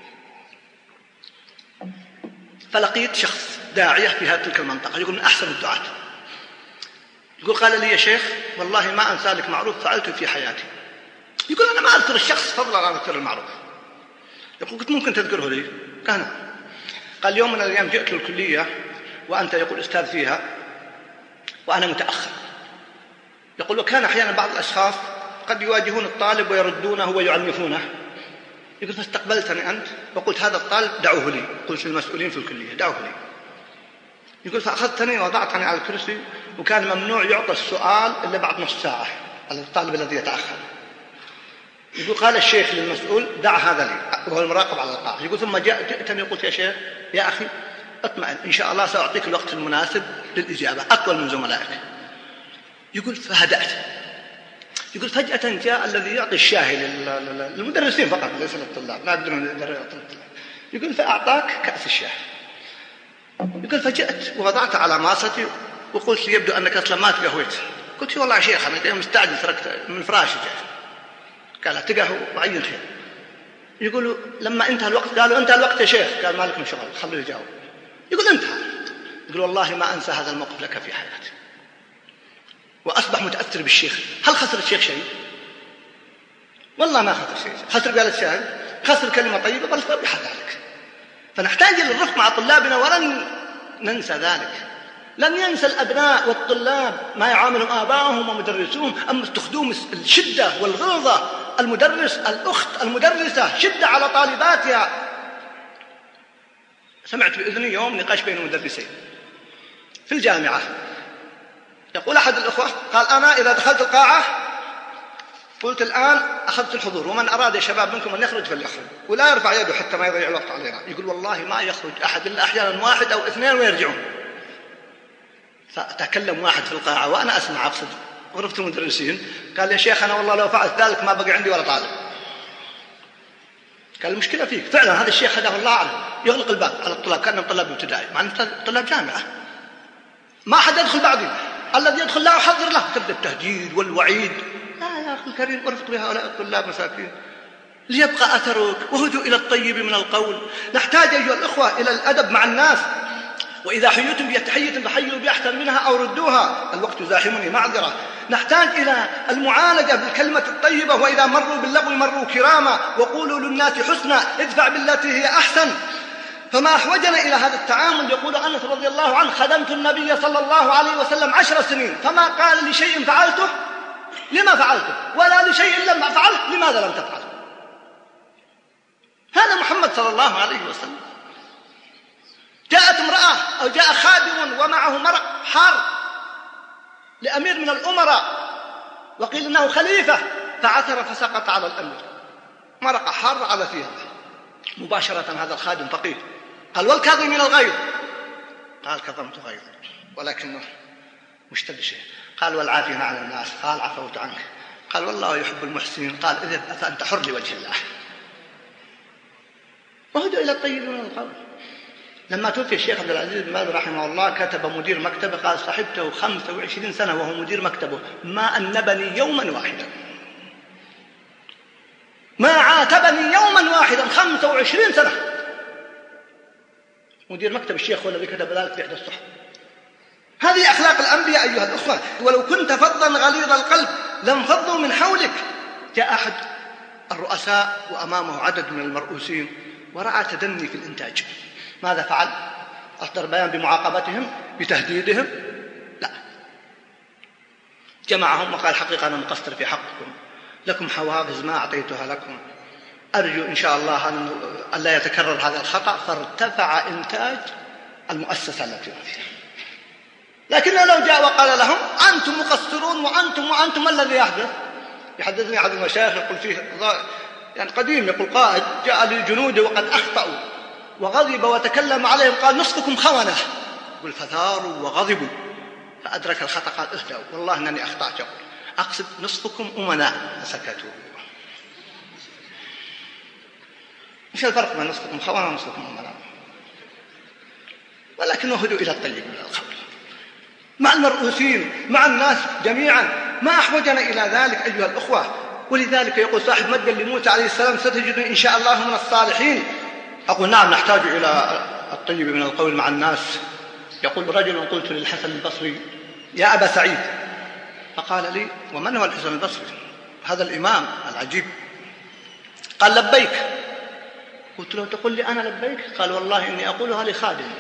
فلقيت شخص داعية في هذه تلك المنطقة، يقول من أحسن الدعاة. يقول: قال لي: يا شيخ والله ما أنسى لك معروف فعلته في حياتي. يقول: أنا ما أذكر الشخص فضلا عن أذكر المعروف. يقول: قلت: ممكن تذكره لي؟ قال: يوم من الأيام جئت للكلية وأنت يقول أستاذ فيها وأنا متأخر. يقول: وكان أحيانا بعض الأشخاص قد يواجهون الطالب ويردونه ويعنفونه. يقول: فاستقبلتني أنت وقلت هذا الطالب دعوه لي، قلت للمسؤولين في الكلية دعوه لي. يقول: فأخذتني ووضعتني على الكرسي، وكان ممنوع يعطى السؤال إلا بعد نصف ساعة على الطالب الذي يتأخر. يقول: قال الشيخ للمسؤول: دع هذا لي، وهو المراقب على القاعة. يقول: ثم جئتني وقلت: يا شيخ يا أخي اطمئن، إن شاء الله سأعطيك الوقت المناسب للإجابة أطول من زملائك. يقول: فهدأت. يقول: فجأة جاء الذي يعطي الشاهي للمدرسين فقط ليس للطلاب، لا يقدرون يعطون الطلاب. يقول: فأعطاك كأس الشاي. يقول: فجئت ووضعت على ماستي وقلت لي: يبدو أنك أصلا ما تقهويت. قلت: والله يا شيخ أنا مستعجل تركت من فراشي جاي. قال: تقهوى وعين خير. يقولوا: لما انتهى الوقت قالوا: انتهى الوقت يا شيخ. قال: ما لكم شغل، خلوه يجاوب. يقول: انتهى. يقول: والله ما أنسى هذا الموقف لك في حياتي. وأصبح متأثر بالشيخ. هل خسر الشيخ شيء؟ والله ما خسر شيء. خسر قال الشاهد، خسر كلمة طيبة، بل ربح ذلك. فنحتاج إلى الرفق مع طلابنا ولن ننسى ذلك. لن ينسى الأبناء والطلاب ما يعاملهم آباؤهم ومدرسوهم، أما تخدوم الشدة والغلظة. المدرس، الأخت المدرسة شدة على طالباتها. سمعت بإذني يوم نقاش بين مدرسين في الجامعة. يقول أحد الأخوة: قال: أنا إذا دخلت القاعة قلت الآن أخذت الحضور، ومن أراد يا شباب منكم أن يخرج فليخرج، ولا يرفع يده حتى ما يضيع الوقت علينا. يقول: والله ما يخرج أحد إلا أحيانا واحد أو اثنين ويرجعون. فتكلم واحد في القاعة وأنا أسمع، أقصد غرفة المدرسين، قال: يا شيخ أنا والله لو فعلت ذلك ما بقى عندي ولا طالب. قال: المشكلة فيك. فعلا هذا الشيخ هداه الله عنه يغلق الباب على الطلاب كأنهم طلاب ابتدائي، مع أنهم طلاب جامعة. ما حد يدخل بعدي، الذي يدخل لا أحضر له. تبدأ التهديد والوعيد. لا يا أخي الكريم، ارفق بهؤلاء الطلاب مساكين ليبقى أثرك، وهدوا إلى الطيب من القول. نحتاج أيها الأخوة إلى الأدب مع الناس، وإذا حييتم بتحية فحيوا بأحسن منها أو ردوها. الوقت يزاحمني معذرة. نحتاج إلى المعالجة بالكلمة الطيبة، وإذا مروا باللغو مروا كراما، وقولوا للناس حسنا، ادفع بالتي هي أحسن. فما أحوجنا إلى هذا التعامل. يقول أنس رضي الله عنه: خدمت النبي صلى الله عليه وسلم 10 سنين فما قال لشيء فعلته لما فعلته، ولا لشيء لم أفعله لماذا لم تفعله. هذا محمد صلى الله عليه وسلم. جاءت امرأة أو جاء خادم ومعه مرق حار لأمير من الأمراء، وقيل إنه خليفة، فعثر فسقط على الأمير، مرق حار على ثيابه. مباشرة هذا الخادم فقيه قال: والكاظمين الغيظ؟ قال: كظمت غيظ ولكنه مشتد شيء. قال: والعافين عن الناس؟ قال: عفوت عنك. قال: والله يحب المحسنين. قال: إذا فأنت حر لوجه الله. وهدوا إلى الطيب من القول. لما توفي الشيخ عبد العزيز بن باز رحمه الله كتب مدير مكتبه، قال: صحبته 25 سنة وهو مدير مكتبه، ما أنبني يوما واحدا، ما عاتبني يوما واحدا. 25 سنة مدير مكتب الشيخ هو الذي كتب ذلك في إحدى الصحف. هذه أخلاق الأنبياء أيها الأخوة. ولو كنت فظا غليظ القلب لانفضوا من حولك. جاء أحد الرؤساء وأمامه عدد من المرؤوسين ورأى تدني في الإنتاج. ماذا فعل؟ أصدر بيان بمعاقبتهم، بتهديدهم؟ لا، جمعهم وقال: حقيقة أنا مقصر في حقكم، لكم حوافز ما أعطيتها لكم، أرجو إن شاء الله أن لا يتكرر هذا الخطأ. فارتفع إنتاج المؤسسة التي فيها. لكنه لو جاء وقال لهم: أنتم مقصرون وأنتم ما الذي يحدث؟ يحدثني أحد المشايخ يقول فيه يعني قديم، يقول: قائد جاء للجنود وقد أخطأوا وغضب وتكلم عليهم، قال: نصفكم خونة. يقول: فثاروا وغضبوا، فأدرك الخطأ قال: اهدأوا والله أنني أخطأت، أقصد نصفكم أمناء، فسكتوا. مش الفرق بين نصفكم خونة ونصفكم أمناء؟ ولكن هدوا إلى الطيب من القول مع المرؤوسين، مع الناس جميعا. ما أحوجنا إلى ذلك أيها الأخوة. ولذلك يقول صاحب مدة لموسى عليه السلام ستجدني إن شاء الله من الصالحين. أقول نعم نحتاج إلى الطيب من القول مع الناس. يقول رجل قلت للحسن البصري يا أبا سعيد، فقال لي ومن هو الحسن البصري هذا الإمام العجيب؟ قال لبيك. قلت له تقول لي أنا لبيك؟ قال والله إني أقولها لخادم.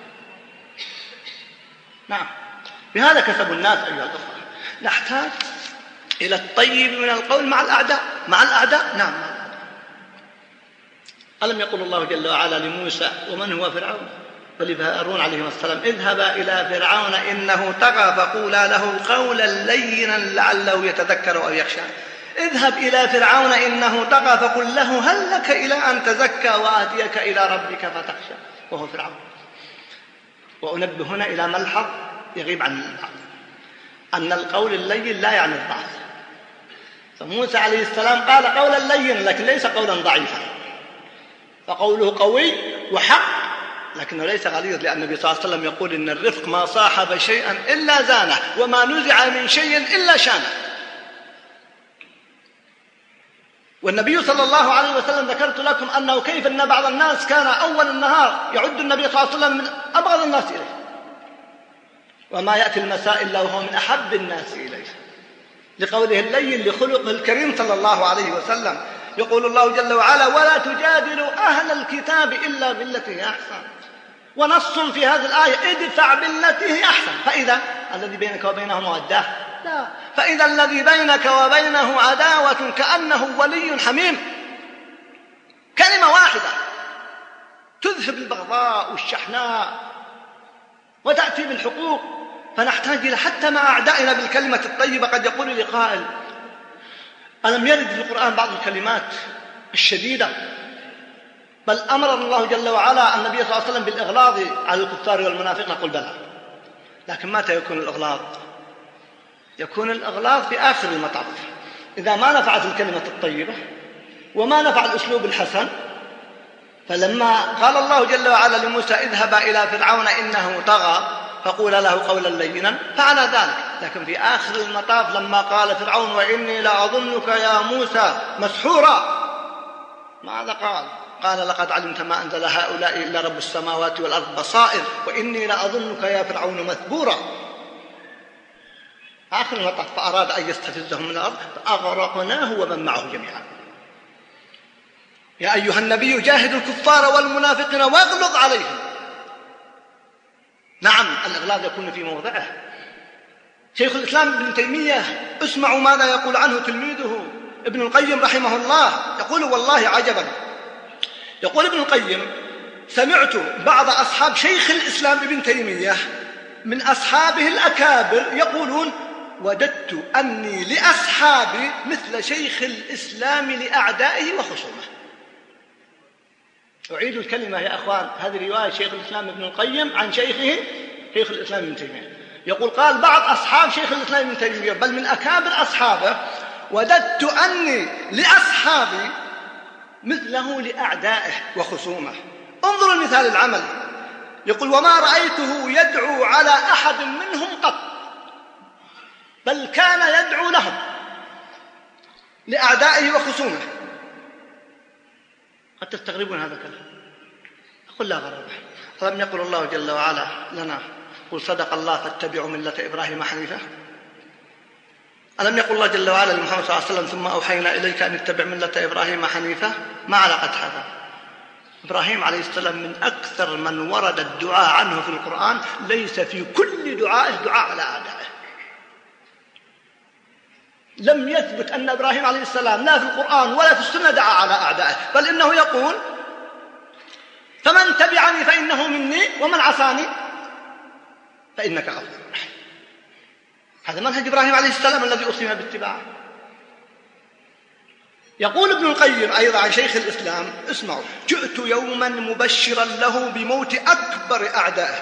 نعم بهذا كسبوا الناس أيها الأخوة. نحتاج إلى الطيب من القول مع الأعداء. مع الأعداء نعم. ألم يقول الله جل وعلا لموسى ومن هو فرعون ولهارون عليهما السلام اذهبا إلى فرعون إنه طغى فقولا له قولا لينا لعله يتذكر أو يخشى. اذهب إلى فرعون إنه طغى فقل له هل لك إلى أن تزكى وآتيك إلى ربك فتخشى وهو فرعون. وأنبه هنا إلى ملحظ يغيب عن البعض أن القول اللين لا يعني الضعف. فموسى عليه السلام قال قولا لينا لكن ليس قولا ضعيفا، فقوله قوي وحق لكنه ليس غليظ، لأن النبي صلى الله عليه وسلم يقول إن الرفق ما صاحب شيئا إلا زانه وما نزع من شيء إلا شانه. والنبي صلى الله عليه وسلم ذكرت لكم أنه كيف أن بعض الناس كان أول النهار يعد النبي صلى الله عليه وسلم من أبغض الناس إليه، وما يأتي المساء إلا وهو من أحب الناس إليه، لقوله اللين لخلقه الكريم صلى الله عليه وسلم. يقول الله جل وعلا ولا تجادلوا أهل الكتاب إلا بالتي هي أحسن. ونص في هذه الآية ادفع بالتي هي أحسن. فإذا الذي بينك وبينه مودة لا، فإذا الذي بينك وبينه عداوة كأنه ولي حميم. كلمة واحدة تذهب البغضاء والشحناء وتأتي بالحقوق. فنحتاج إلى حتى مع أعدائنا بالكلمة الطيبة. قد يقول لي قائل ألم يرد في القرآن بعض الكلمات الشديدة؟ بل أمر الله جل وعلا النبي صلى الله عليه وسلم بالإغلاظ على الكفار والمنافقين. نقول بلى، لكن متى يكون الإغلاظ؟ يكون الإغلاظ في آخر المطاف، إذا ما نفعت الكلمة الطيبة وما نفع الأسلوب الحسن. فلما قال الله جل وعلا لموسى اذهبا إلى فرعون إنه طغى فقول له قولا لينا فعل ذلك. لكن في آخر المطاف لما قال فرعون وإني لأظنك يا موسى مسحورا، ماذا قال؟ قال لقد علمت ما أنزل هؤلاء إلا رب السماوات والأرض بصائر وإني لأظنك يا فرعون مثبورا. آخر المطاف فأراد أن يستفزهم من الأرض فأغرقناه ومن معه جميعا. يا أيها النبي جاهد الكفار والمنافقين واغلظ عليهم. نعم الإغلاظ يكون في موضعه. شيخ الإسلام ابن تيمية اسمعوا ماذا يقول عنه تلميذه ابن القيم رحمه الله. يقول والله عجبا، يقول ابن القيم سمعت بعض أصحاب شيخ الإسلام ابن تيمية من أصحابه الأكابر يقولون وددت أني لأصحابي مثل شيخ الإسلام لأعدائه وخصومه. أعيد الكلمة يا أخوان، هذه رواية شيخ الإسلام ابن القيم عن شيخه شيخ الإسلام ابن تيمية. يقول قال بعض أصحاب شيخ الإسلام ابن تيمية بل من أكابر أصحابه وددت أني لأصحابي مثله لأعدائه وخصومه. انظروا المثال العملي. يقول وما رأيته يدعو على أحد منهم قط، بل كان يدعو لهم لأعدائه وخصومه. قد تستغربون هذا الكلام، أقول لا غرابة. ألم يقل الله جل وعلا لنا قل صدق الله فاتبعوا ملة إبراهيم حنيفا؟ ألم يقل الله جل وعلا لمحمد صلى الله عليه وسلم ثم أوحينا إليك أن اتبع ملة إبراهيم حنيفا؟ ما علاقة هذا؟ إبراهيم عليه السلام من أكثر من ورد الدعاء عنه في القرآن، ليس في كل دعائه دعاء على أعدائه. لم يثبت أن إبراهيم عليه السلام لا في القرآن ولا في السنة دعا على أعدائه، بل إنه يقول فمن تبعني فإنه مني ومن عصاني فإنك غفور رحيم. هذا منهج إبراهيم عليه السلام الذي أصيب باتباعه. يقول ابن القيم أيضا عن شيخ الإسلام اسمعوا جئت يوما مبشرا له بموت أكبر أعدائه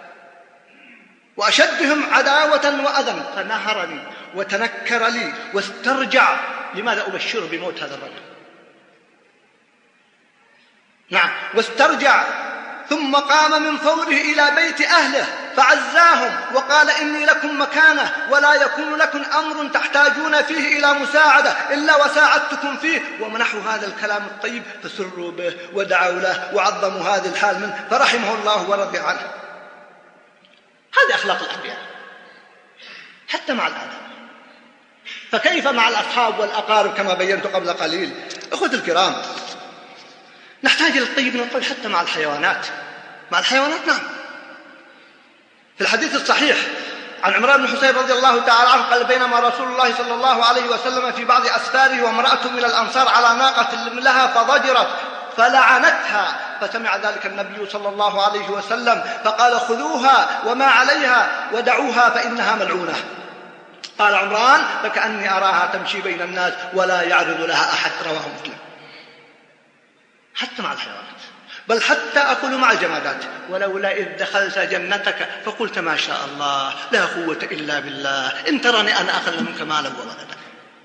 وأشدهم عداوة وأذى فنهرني وتنكر لي واسترجع. لماذا أبشره بموت هذا الرجل؟ نعم واسترجع ثم قام من فوره إلى بيت أهله فعزاهم وقال إني لكم مكانة ولا يكون لكم أمر تحتاجون فيه إلى مساعدة إلا وساعدتكم فيه، ومنحوا هذا الكلام الطيب فسروا به ودعوا له وعظموا هذه الحال منه فرحمه الله ورضي عنه. هذه أخلاق الأنبياء حتى مع الآدم، فكيف مع الأصحاب والأقارب كما بينت قبل قليل. أخوتي الكرام، نحتاج إلى الطيب من القول حتى مع الحيوانات. مع الحيوانات نعم. في الحديث الصحيح عن عمران بن حسين رضي الله تعالى عنه قال بينما رسول الله صلى الله عليه وسلم في بعض أسفاره وامرأة من الأنصار على ناقة لها فضجرت فلعنتها، فسمع ذلك النبي صلى الله عليه وسلم فقال خذوها وما عليها ودعوها فإنها ملعونة. قال عمران فكأني أراها تمشي بين الناس ولا يعرض لها أحد، رواه مسلم. حتى مع الحيوانات، بل حتى أقول مع الجمادات ولولا إذ دخلت جنتك فقلت ما شاء الله لا قوة إلا بالله إن ترني أنا أقل منك مالا وولدا.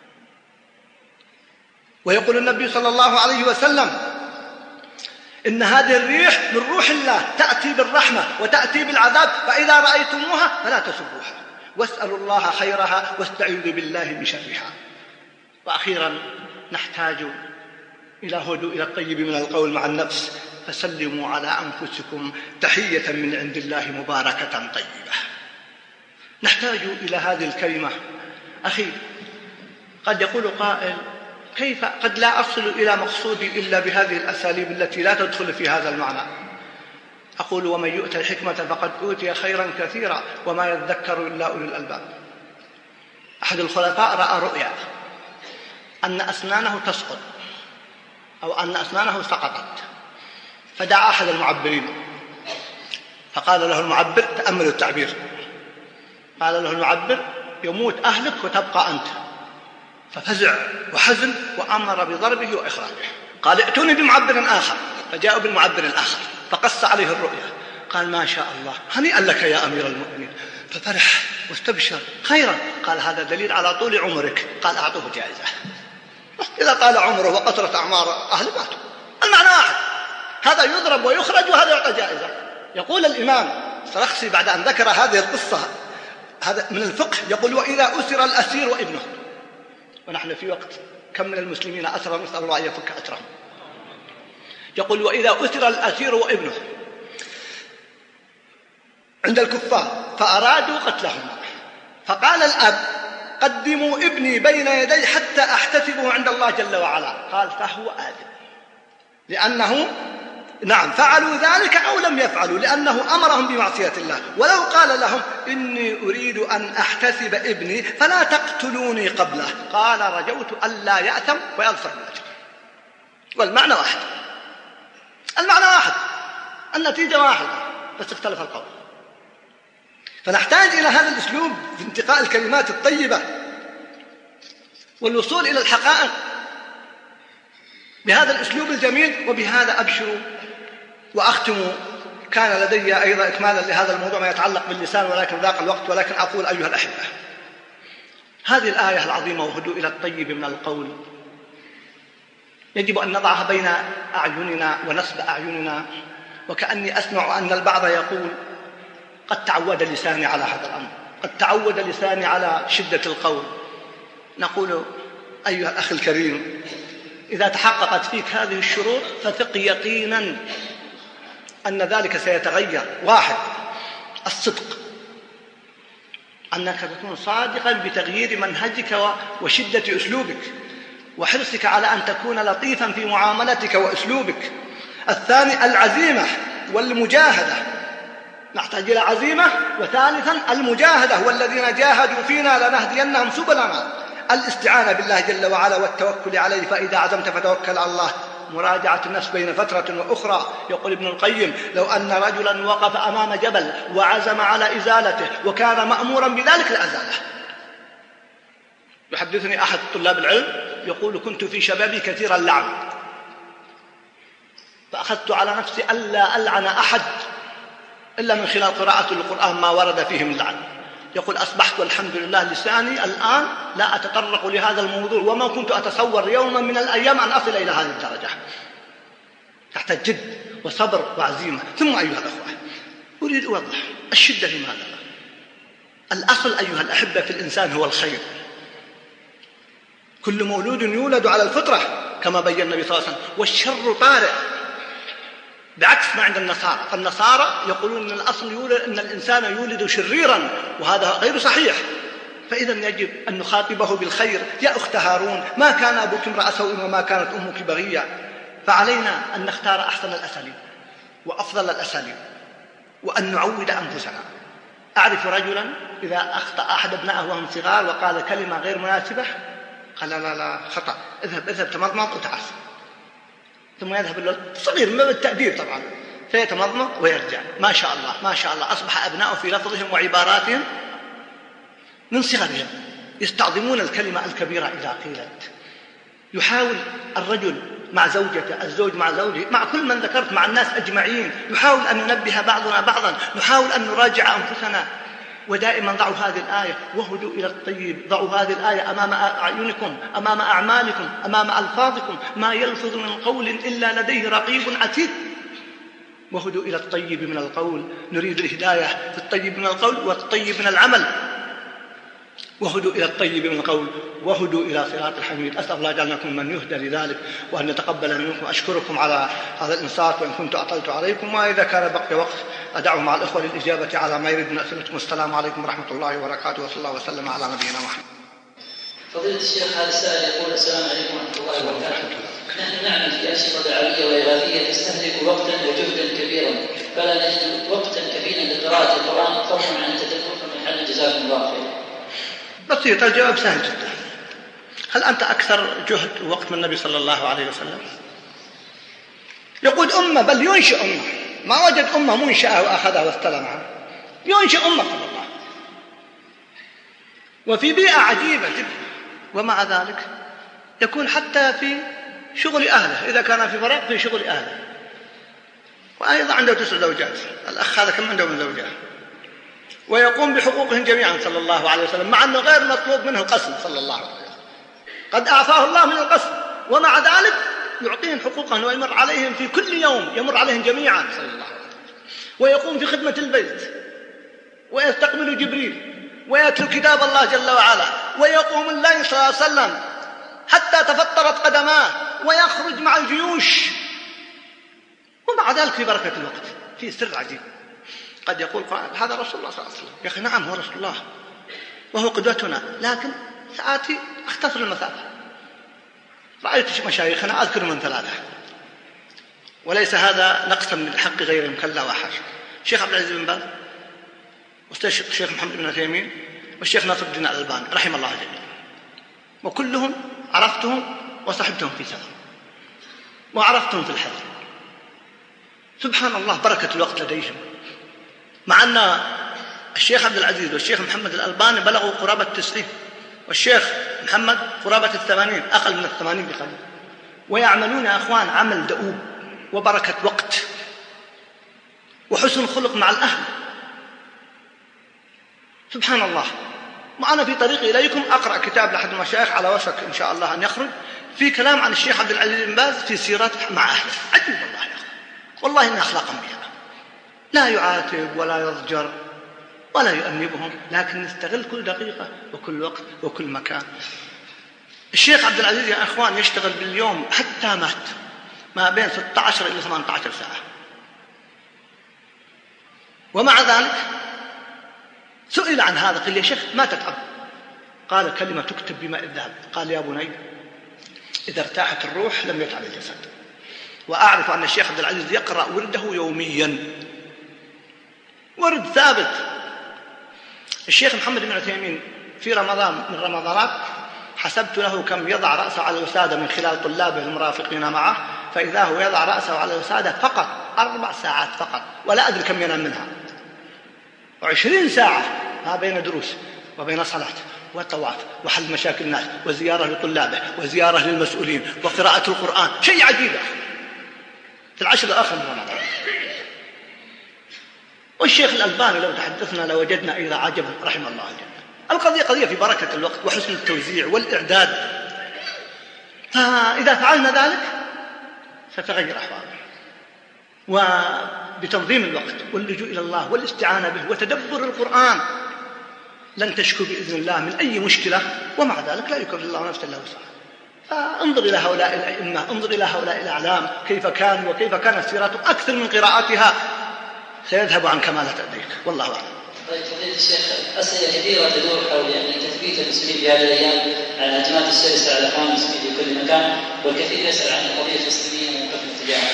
ويقول النبي صلى الله عليه وسلم إن هذه الريح من روح الله تأتي بالرحمة وتأتي بالعذاب، فإذا رأيتموها فلا تسبوها واسألوا الله خيرها واستعيذوا بالله من شرها. وأخيرا نحتاج إلى هدوء إلى الطيب من القول مع النفس، فسلموا على أنفسكم تحية من عند الله مباركة طيبة. نحتاج إلى هذه الكلمة. أخي قد يقول قائل كيف قد لا أصل إلى مقصودي إلا بهذه الأساليب التي لا تدخل في هذا المعنى. أقول ومن يؤت الحكمة فقد أوتي خيرا كثيرا وما يذكر إلا أولي الألباب. أحد الخلفاء رأى رؤيا أن أسنانه تسقط أو أن أسنانه سقطت، فدعا أحد المعبرين فقال له المعبر تأملوا التعبير، قال له المعبر يموت أهلك وتبقى أنت، ففزع وحزن وأمر بضربه وإخراجه. قال ائتوني بمعبر آخر، فجاءوا بالمعبر الآخر فقص عليه الرؤيا، قال ما شاء الله هنيئا لك يا أمير المؤمنين، ففرح واستبشر خيرا. قال هذا دليل على طول عمرك، قال أعطوه جائزة. إذا طال عمره وقصرت أعمار أهل ماتوا، المعنى واحد، هذا يضرب ويخرج وهذا يعطى جائزة. يقول الإمام السرخسي بعد أن ذكر هذه القصة، هذا من الفقه، يقول وإذا أسر الأسير وابنه، ونحن في وقت كم من المسلمين أسرى نسأل الله أن يفك أسرهم، يقول وإذا أسر الأسير وابنه عند الكفار فأرادوا قتلهما، فقال الأب قدموا ابني بين يدي حتى أحتسبه عند الله جل وعلا، قال فهو آدم، لأنه نعم فعلوا ذلك أو لم يفعلوا، لأنه أمرهم بمعصية الله. ولو قال لهم إني أريد أن أحتسب ابني فلا تقتلوني قبله، قال رجوت ألا يأثم ويظفر بالأجر. والمعنى واحد، المعنى واحد، النتيجة واحدة، بس اختلف القول. فنحتاج إلى هذا الأسلوب في انتقاء الكلمات الطيبة والوصول إلى الحقائق بهذا الأسلوب الجميل. وبهذا أبشر وأختم. كان لدي أيضا إكمالا لهذا الموضوع ما يتعلق باللسان، ولكن ضاق الوقت، ولكن أقول أيها الأحبة، هذه الآية العظيمة وهدوء إلى الطيب من القول يجب أن نضعها بين أعيننا ونصب أعيننا. وكأني أسمع أن البعض يقول قد تعود لساني على هذا الأمر، قد تعود لساني على شدة القول. نقول أيها الأخ الكريم، إذا تحققت فيك هذه الشروط فثق يقينا أن ذلك سيتغير. واحد، الصدق، أنك تكون صادقا بتغيير منهجك وشدة أسلوبك وحرصك على أن تكون لطيفا في معاملتك وأسلوبك. الثاني، العزيمة والمجاهدة، نحتاج إلى عزيمة. وثالثا، المجاهدة، والذين جاهدوا فينا لنهدينهم سبلنا. الاستعانة بالله جل وعلا والتوكل عليه، فإذا عزمت فتوكل على الله. مراجعة النفس بين فترة وأخرى. يقول ابن القيم لو أن رجلا وقف أمام جبل وعزم على إزالته وكان مأمورا بذلك لأزاله. يحدثني أحد طلاب العلم يقول كنت في شبابي كثير اللعن، فأخذت على نفسي ألا ألعن أحد إلا من خلال قراءة القرآن ما ورد فيه من لعن. يقول أصبحت والحمد لله لساني الآن لا أتطرق لهذا الموضوع، وما كنت أتصور يوما من الأيام أن أصل إلى هذه الدرجة. تحتاج جد وصبر وعزيمة. ثم أيها الأخوة، أريد أوضح الشدة لماذا؟ الأصل أيها الأحبة في الإنسان هو الخير. كل مولود يولد على الفطرة كما بين النبي صلى الله عليه وسلم، والشر طارئ، بعكس ما عند النصارى. فالنصارى يقولون أن الأصل أن الإنسان يولد شريرا، وهذا غير صحيح. فإذا يجب أن نخاطبه بالخير. يا أخت هارون، ما كان أبوك امرأ سوء وما كانت أمك بغية. فعلينا أن نختار أحسن الأساليب وأفضل الأساليب، وأن نعود أنفسنا. أعرف رجلا إذا أخطأ أحد أبنائه وهم صغار وقال كلمة غير مناسبة، قال لا خطأ، اذهب تمضمض وتعال. ثم يذهب الولد صغير من التأديب طبعا، فيتمضمض ويرجع. ما شاء الله ما شاء الله، أصبح أبناؤه في لفظهم وعباراتهم من صغرهم يستعظمون الكلمة الكبيرة إذا قيلت. يحاول الرجل مع زوجته، الزوج مع زوجه، مع كل من ذكرت، مع الناس أجمعين، نحاول أن ننبه بعضنا بعضا، نحاول أن نراجع أنفسنا. ودائما ضعوا هذه الآية، وهدوا إلى الطيب. ضعوا هذه الآية أمام أعينكم، أمام أعمالكم، أمام ألفاظكم. ما يلفظ من قول إلا لديه رقيب عتيد. وهدوا إلى الطيب من القول. نريد الهداية في الطيب من القول والطيب من العمل. وهدوا إلى الطيب من القول وهدوا إلى صراط الحميد. أسأل الله جعلناكم من يهدى لذلك، وأن يتقبل منكم. أشكركم على هذا الإنصات، وإن كنت أطلت عليكم، وإذا كان بقي وقت أدعو مع الإخوة للإجابة على ما يريد من أسئلتكم. السلام عليكم ورحمة الله وبركاته، وصلى الله وسلم على نبينا محمد. فضيلة الشيخ، هذا السائل يقول: السلام عليكم ورحمة الله وبركاته. نحن نعمل في أنشطة دعوية وإغاثية تستهلك وقتا وجهدا كبيرا، فلا نجد وقتا كبيرا لقراءة القرآن فضلا عن التدبر، فمن حل جزاكم الله خيرا. بسيط، الجواب سهل جدا. هل أنت أكثر جهد ووقت من النبي صلى الله عليه وسلم؟ يقول أمة، بل ينشئ أمة، ما وجد أمة منشأة وأخذها واستلمها، ينشئ أمة صلى الله، وفي بيئة عجيبة جدا. ومع ذلك يكون حتى في شغل أهله، إذا كان في فراغ في شغل أهله. وأيضا عنده 9 زوجات، الأخ هذا كم عنده من زوجات، ويقوم بحقوقهم جميعا صلى الله عليه وسلم، مع أنه غير مطلوب منه القسم صلى الله عليه وسلم، قد أعطاه الله من القسم، ومع ذلك يعطيهم حقوقهم ويمر عليهم في كل يوم، يمر عليهم جميعا صلى الله عليه وسلم. ويقوم في خدمة البيت، ويستقبل جبريل، ويتلو كتاب الله جل وعلا، ويقوم الليل صلى الله عليه وسلم حتى تفطرت قدماه، ويخرج مع الجيوش. ومع ذلك في بركة الوقت، في سر عجيب. قد يقول قائل: هذا رسول الله صلى الله عليه وسلم. يا أخي نعم، هو رسول الله وهو قدوتنا، لكن ساعاتي أختصر المسافة. رأيت مشايخنا أذكر من 3، وليس هذا نقصا من حق غيرهم، كلا وحاشا. الشيخ عبد العزيز بن باز، والشيخ محمد بن عثيمين، والشيخ ناصر الدين الألباني رحم الله جميعا، وكلهم عرفتهم وصحبتهم في سفر، وعرفتهم في الحضر. سبحان الله، بركة الوقت لديهم. مع أن الشيخ عبد العزيز والشيخ محمد الألباني بلغوا قرابة 90، والشيخ محمد قرابة 80، أقل من 80 بقليل، ويعملون يا أخوان عمل دؤوب وبركة وقت وحسن خلق مع الأهل. سبحان الله. وأنا في طريقي إليكم أقرأ كتاب لأحد المشايخ على وشك إن شاء الله أن يخرج، في كلام عن الشيخ عبد العزيز بن باز في سيرته مع أهله. عجيب والله يا أخي، والله إن أخلاقهم بها، لا يعاتب ولا يضجر ولا يؤنبهم، لكن نستغل كل دقيقة وكل وقت وكل مكان. الشيخ عبد العزيز يا أخوان يشتغل باليوم حتى مات ما بين 16 إلى 18 ساعة، ومع ذلك سئل عن هذا، قال: يا شيخ ما تتعب؟ قال: كلمة تكتب بماء الذهب. قال: يا بني، إذا ارتاحت الروح لم يتعب الجسد. وأعرف أن الشيخ عبد العزيز يقرأ ورده يوميا، ورد ثابت. الشيخ محمد بن عثيمين في رمضان من رمضانات حسبت له كم يضع رأسه على الوسادة من خلال طلابه المرافقين معه، فإذا هو يضع رأسه على الوسادة فقط 4 ساعات فقط، ولا أدري كم ينام منها، 20 ساعة ما بين دروس وبين صلاة وطواف وحل مشاكل الناس وزيارة لطلابه وزيارة للمسؤولين وقراءة القرآن. شيء عجيب في العشر الآخر من رمضان. والشيخ الألباني لو تحدثنا لوجدنا إذا عجبا رحمه الله الجميع. القضية في بركة الوقت وحسن التوزيع والإعداد. فإذا فعلنا ذلك ستغير أحوالنا. وبتنظيم الوقت واللجوء إلى الله والاستعانة به وتدبر القرآن لن تشكو بإذن الله من أي مشكلة، ومع ذلك لا يكلف الله نفسا إلا وسعها. فانظر إلى هؤلاء الأئمة، انظر إلى هؤلاء الأعلام كيف كانوا وكيف كانت سيرتهم، أكثر من قراءتها سيذهب عن كمالة أديك، والله أعلم. طيب فضيلة الشيخ، أسئلة كثيرة تدور حول تثبيت المسلمين في هذه الأيام على هجمات الشرسة على إخوان المسلمين في كل مكان، والكثير يسأل عن القضية الفلسطينية وحكم التجارة.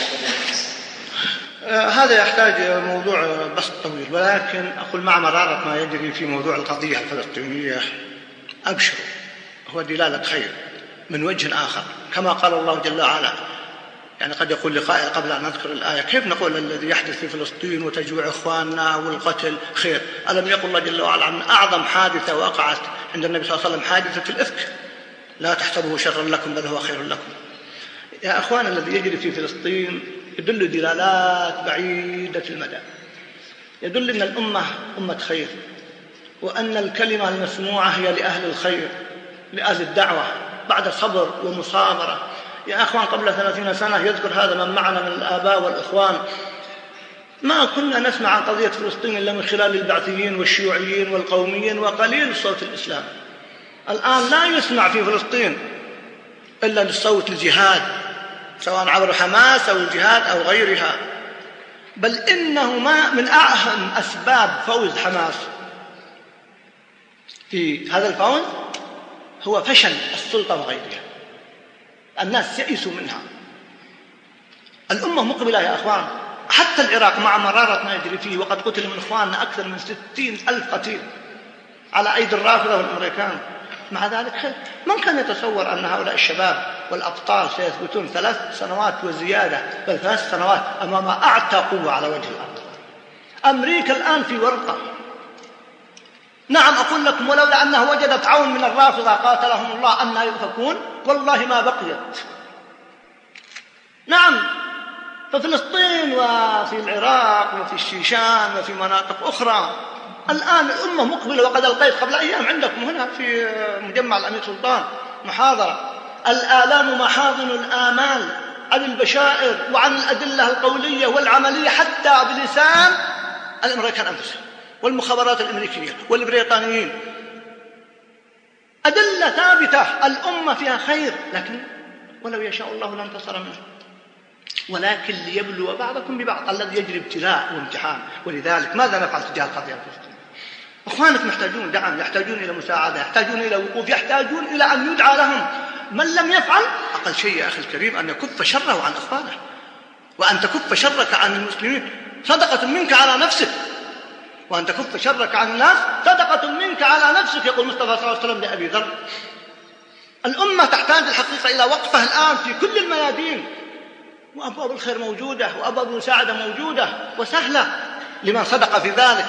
هذا يحتاج موضوع بسط طويل، ولكن أقول مع مرارة ما يجري في موضوع القضية الفلسطينية أبشروا، هو دلالة خير من وجه آخر، كما قال الله جل وعلا. يعني قد يقول لقائل قبل أن نذكر الآية: كيف نقول الذي يحدث في فلسطين وتجوع إخواننا والقتل خير؟ ألم يقل الله جل وعلا عن أعظم حادثة وقعت عند النبي صلى الله عليه وسلم، حادثة الإفك: لا تحسبه شرا لكم بل هو خير لكم. يا أخوان، الذي يجري في فلسطين يدل دلالات بعيدة المدى، يدل أن الأمة أمة خير، وأن الكلمة المسموعة هي لأهل الخير، لأهل الدعوة، بعد صبر ومصابرة. يا أخوان، قبل 30 سنة يذكر هذا من معنا من الآباء والإخوان، ما كنا نسمع عن قضية فلسطين إلا من خلال البعثيين والشيوعيين والقوميين وقليل صوت الإسلام. الآن لا يسمع في فلسطين إلا للصوت الجهاد، سواء عبر حماس أو الجهاد أو غيرها. بل إنه ما من أهم أسباب فوز حماس في هذا الفوز هو فشل السلطة وغيرها. الناس يئسوا منها. الأمة مقبلة يا أخوان. حتى العراق مع مرارة ما يجري فيه، وقد قتل من إخواننا أكثر من 60,000 قتيل على أيدي الرافضة والأمريكان، مع ذلك خير. من كان يتصور أن هؤلاء الشباب والأبطال سيثبتون 3 سنوات وزيادة، بل 3 سنوات أمام أعتى قوة على وجه الأرض؟ أمريكا الآن في ورطة. نعم، أقول لكم ولولا أنها وجدت عون من الرافضة قاتلهم الله أنها يؤفكون، والله ما بقيت. نعم، ففلسطين وفي العراق وفي الشيشان وفي مناطق أخرى الآن الأمة مقبلة. وقد ألقيت قبل أيام عندكم هنا في مجمع الأمير سلطان محاضرة: الآلام محاضن الآمال، عن البشائر وعن الأدلة القولية والعملية حتى بلسان الأمريكان أنفسهم والمخابرات الأمريكية والبريطانيين. أدلة ثابتة، الأمة فيها خير، لكن ولو يشاء الله لانتصر منه، ولكن ليبلو بعضكم ببعض. الذي يجري ابتلاء وامتحان. ولذلك ماذا نفعل تجاه القضية الفلسطينية؟ أخوانك محتاجون دعم، يحتاجون إلى مساعدة، يحتاجون إلى وقوف، يحتاجون إلى أن يدعى لهم. من لم يفعل أقل شيء يا أخي الكريم أن يكف شره عن أخوانه، وأن تكف شرك عن المسلمين صدقة منك على نفسك، وأن تكف شرك عن الناس صدقة منك على نفسك، يقول مصطفى صلى الله عليه وسلم لأبي ذر. الأمة تحتاج الحقيقة إلى وقفة الآن في كل الميادين، وأبواب الخير موجودة، وأبواب المساعدة موجودة وسهلة لمن صدق في ذلك.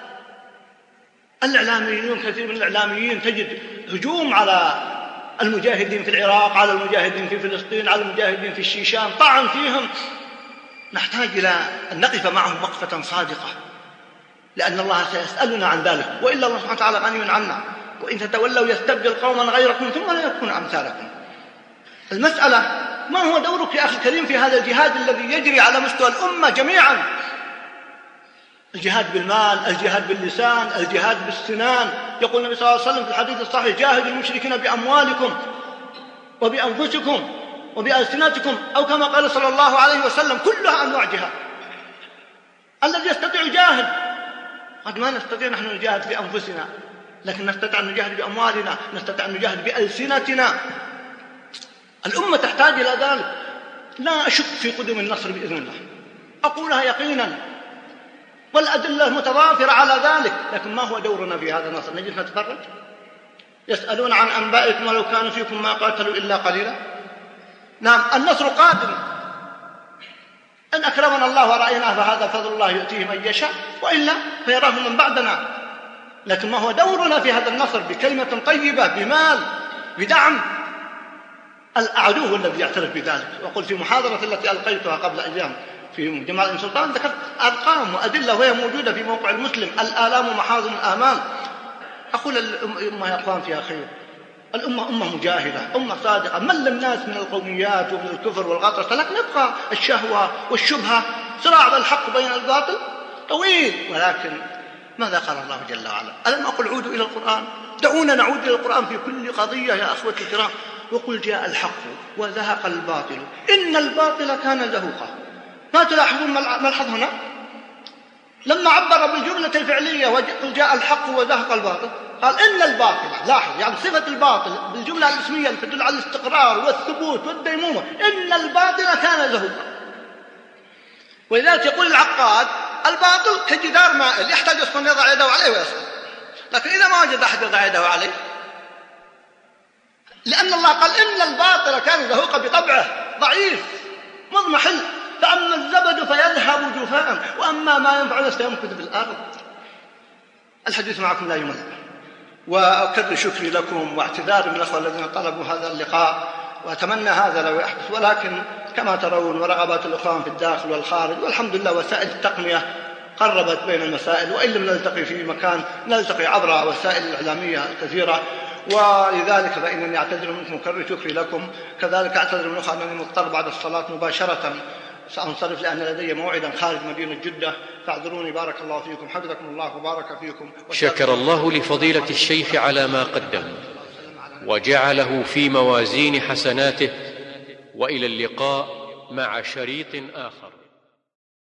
الإعلاميون، كثير من الإعلاميين تجد هجوم على المجاهدين في العراق، على المجاهدين في فلسطين، على المجاهدين في الشيشان، طعن فيهم. نحتاج إلى أن نقف معهم وقفة صادقة، لأن الله سيسألنا عن ذلك، وإلا الله سبحانه وتعالى غني عنا. وإن تتولوا يستبدل قوما غيركم ثم لا يكون أمثالكم. المسألة: ما هو دورك يا أخي الكريم في هذا الجهاد الذي يجري على مستوى الأمة جميعا؟ الجهاد بالمال، الجهاد باللسان، الجهاد بالسنان. يقول النبي صلى الله عليه وسلم في الحديث الصحيح: جاهدوا المشركين بأموالكم وبأنفسكم وبألسنتكم، أو كما قال صلى الله عليه وسلم: كلها أنواع جهاد. الذي يستطيع يجاهد. قد ما نستطيع نحن نجاهد بأنفسنا، لكن نستطيع أن نجاهد بأموالنا، نستطيع أن نجاهد بألسنتنا. الأمة تحتاج إلى ذلك. لا أشك في قدوم النصر بإذن الله، أقولها يقينا، والأدلة متضافرة على ذلك. لكن ما هو دورنا في هذا النصر؟ نجلس نتفرج؟ يسألون عن أنبائكم ولو كانوا فيكم ما قاتلوا إلا قليلا. نعم، النصر قادم إن أكرمنا الله ورأيناه، فهذا فضل الله يؤتيه من يشاء، وإلا فيراه من بعدنا. لكن ما هو دورنا في هذا النصر؟ بكلمة طيبة، بمال، بدعم. العدو الذي يعترف بذلك. وقل في محاضرة التي ألقيتها قبل أيام في مجمع الأمير سلطان ذكرت أرقام وأدلة وهي موجودة في موقع المسلم: الآلام محاضن الآمال. أقول الأمة يا أخوان فيها خير. الأمة أمة مجاهدة، أمة صادقة، مل الناس من القوميات ومن الكفر والغطرسة، لكن يبقى الشهوة والشبهة صراع الحق بين الباطل طويل، ولكن ماذا قال الله جل وعلا؟ ألم أقل عودوا إلى القرآن؟ دعونا نعود إلى القرآن في كل قضية يا أخوتي الكرام. وقل جاء الحق وزهق الباطل إن الباطل كان زهوقا. ما تلاحظون ملحظ هنا؟ لما عبر بالجملة الفعلية وقل جاء الحق وزهق الباطل قال إن الباطل، لاحظ يعني صفة الباطل بالجملة الاسمية اللي تدل على الاستقرار والثبوت والديمومة، إن الباطل كان زهوقا. ولذلك يقول العقاد الباطل كجدار مائل يحتاج أن يضع يده عليه ويسقط، لكن إذا ما وجد أحد يضع يده عليه، لأن الله قال إن الباطل كان زهوقا بطبعه ضعيف مضمحل، فأما الزبد فيذهب جفاء وأما ما ينفع الناس فيمكث في الأرض. الحديث معكم لا يمل، وأكرر شكري لكم واعتذاري من الأخوة الذين طلبوا هذا اللقاء، وأتمنى هذا لو يحدث، ولكن كما ترون ورغبات الإخوان في الداخل والخارج، والحمد لله وسائل التقنية قربت بين المسائل، وإن لم نلتقي في مكان نلتقي عبر وسائل الإعلامية الكثيرة، ولذلك فإنني أعتذر منكم وأكرر شكري لكم. كذلك أعتذر من الأخوة أنني مضطر بعد الصلاة مباشرة سأنصرف لأن لدي موعدا خارج مدينة جدة، فاعذروني. بارك الله فيكم، حفظكم الله وبارك فيكم. شكر الله لفضيلة الشيخ على ما قدم وجعله في موازين حسناته، وإلى اللقاء مع شريط آخر.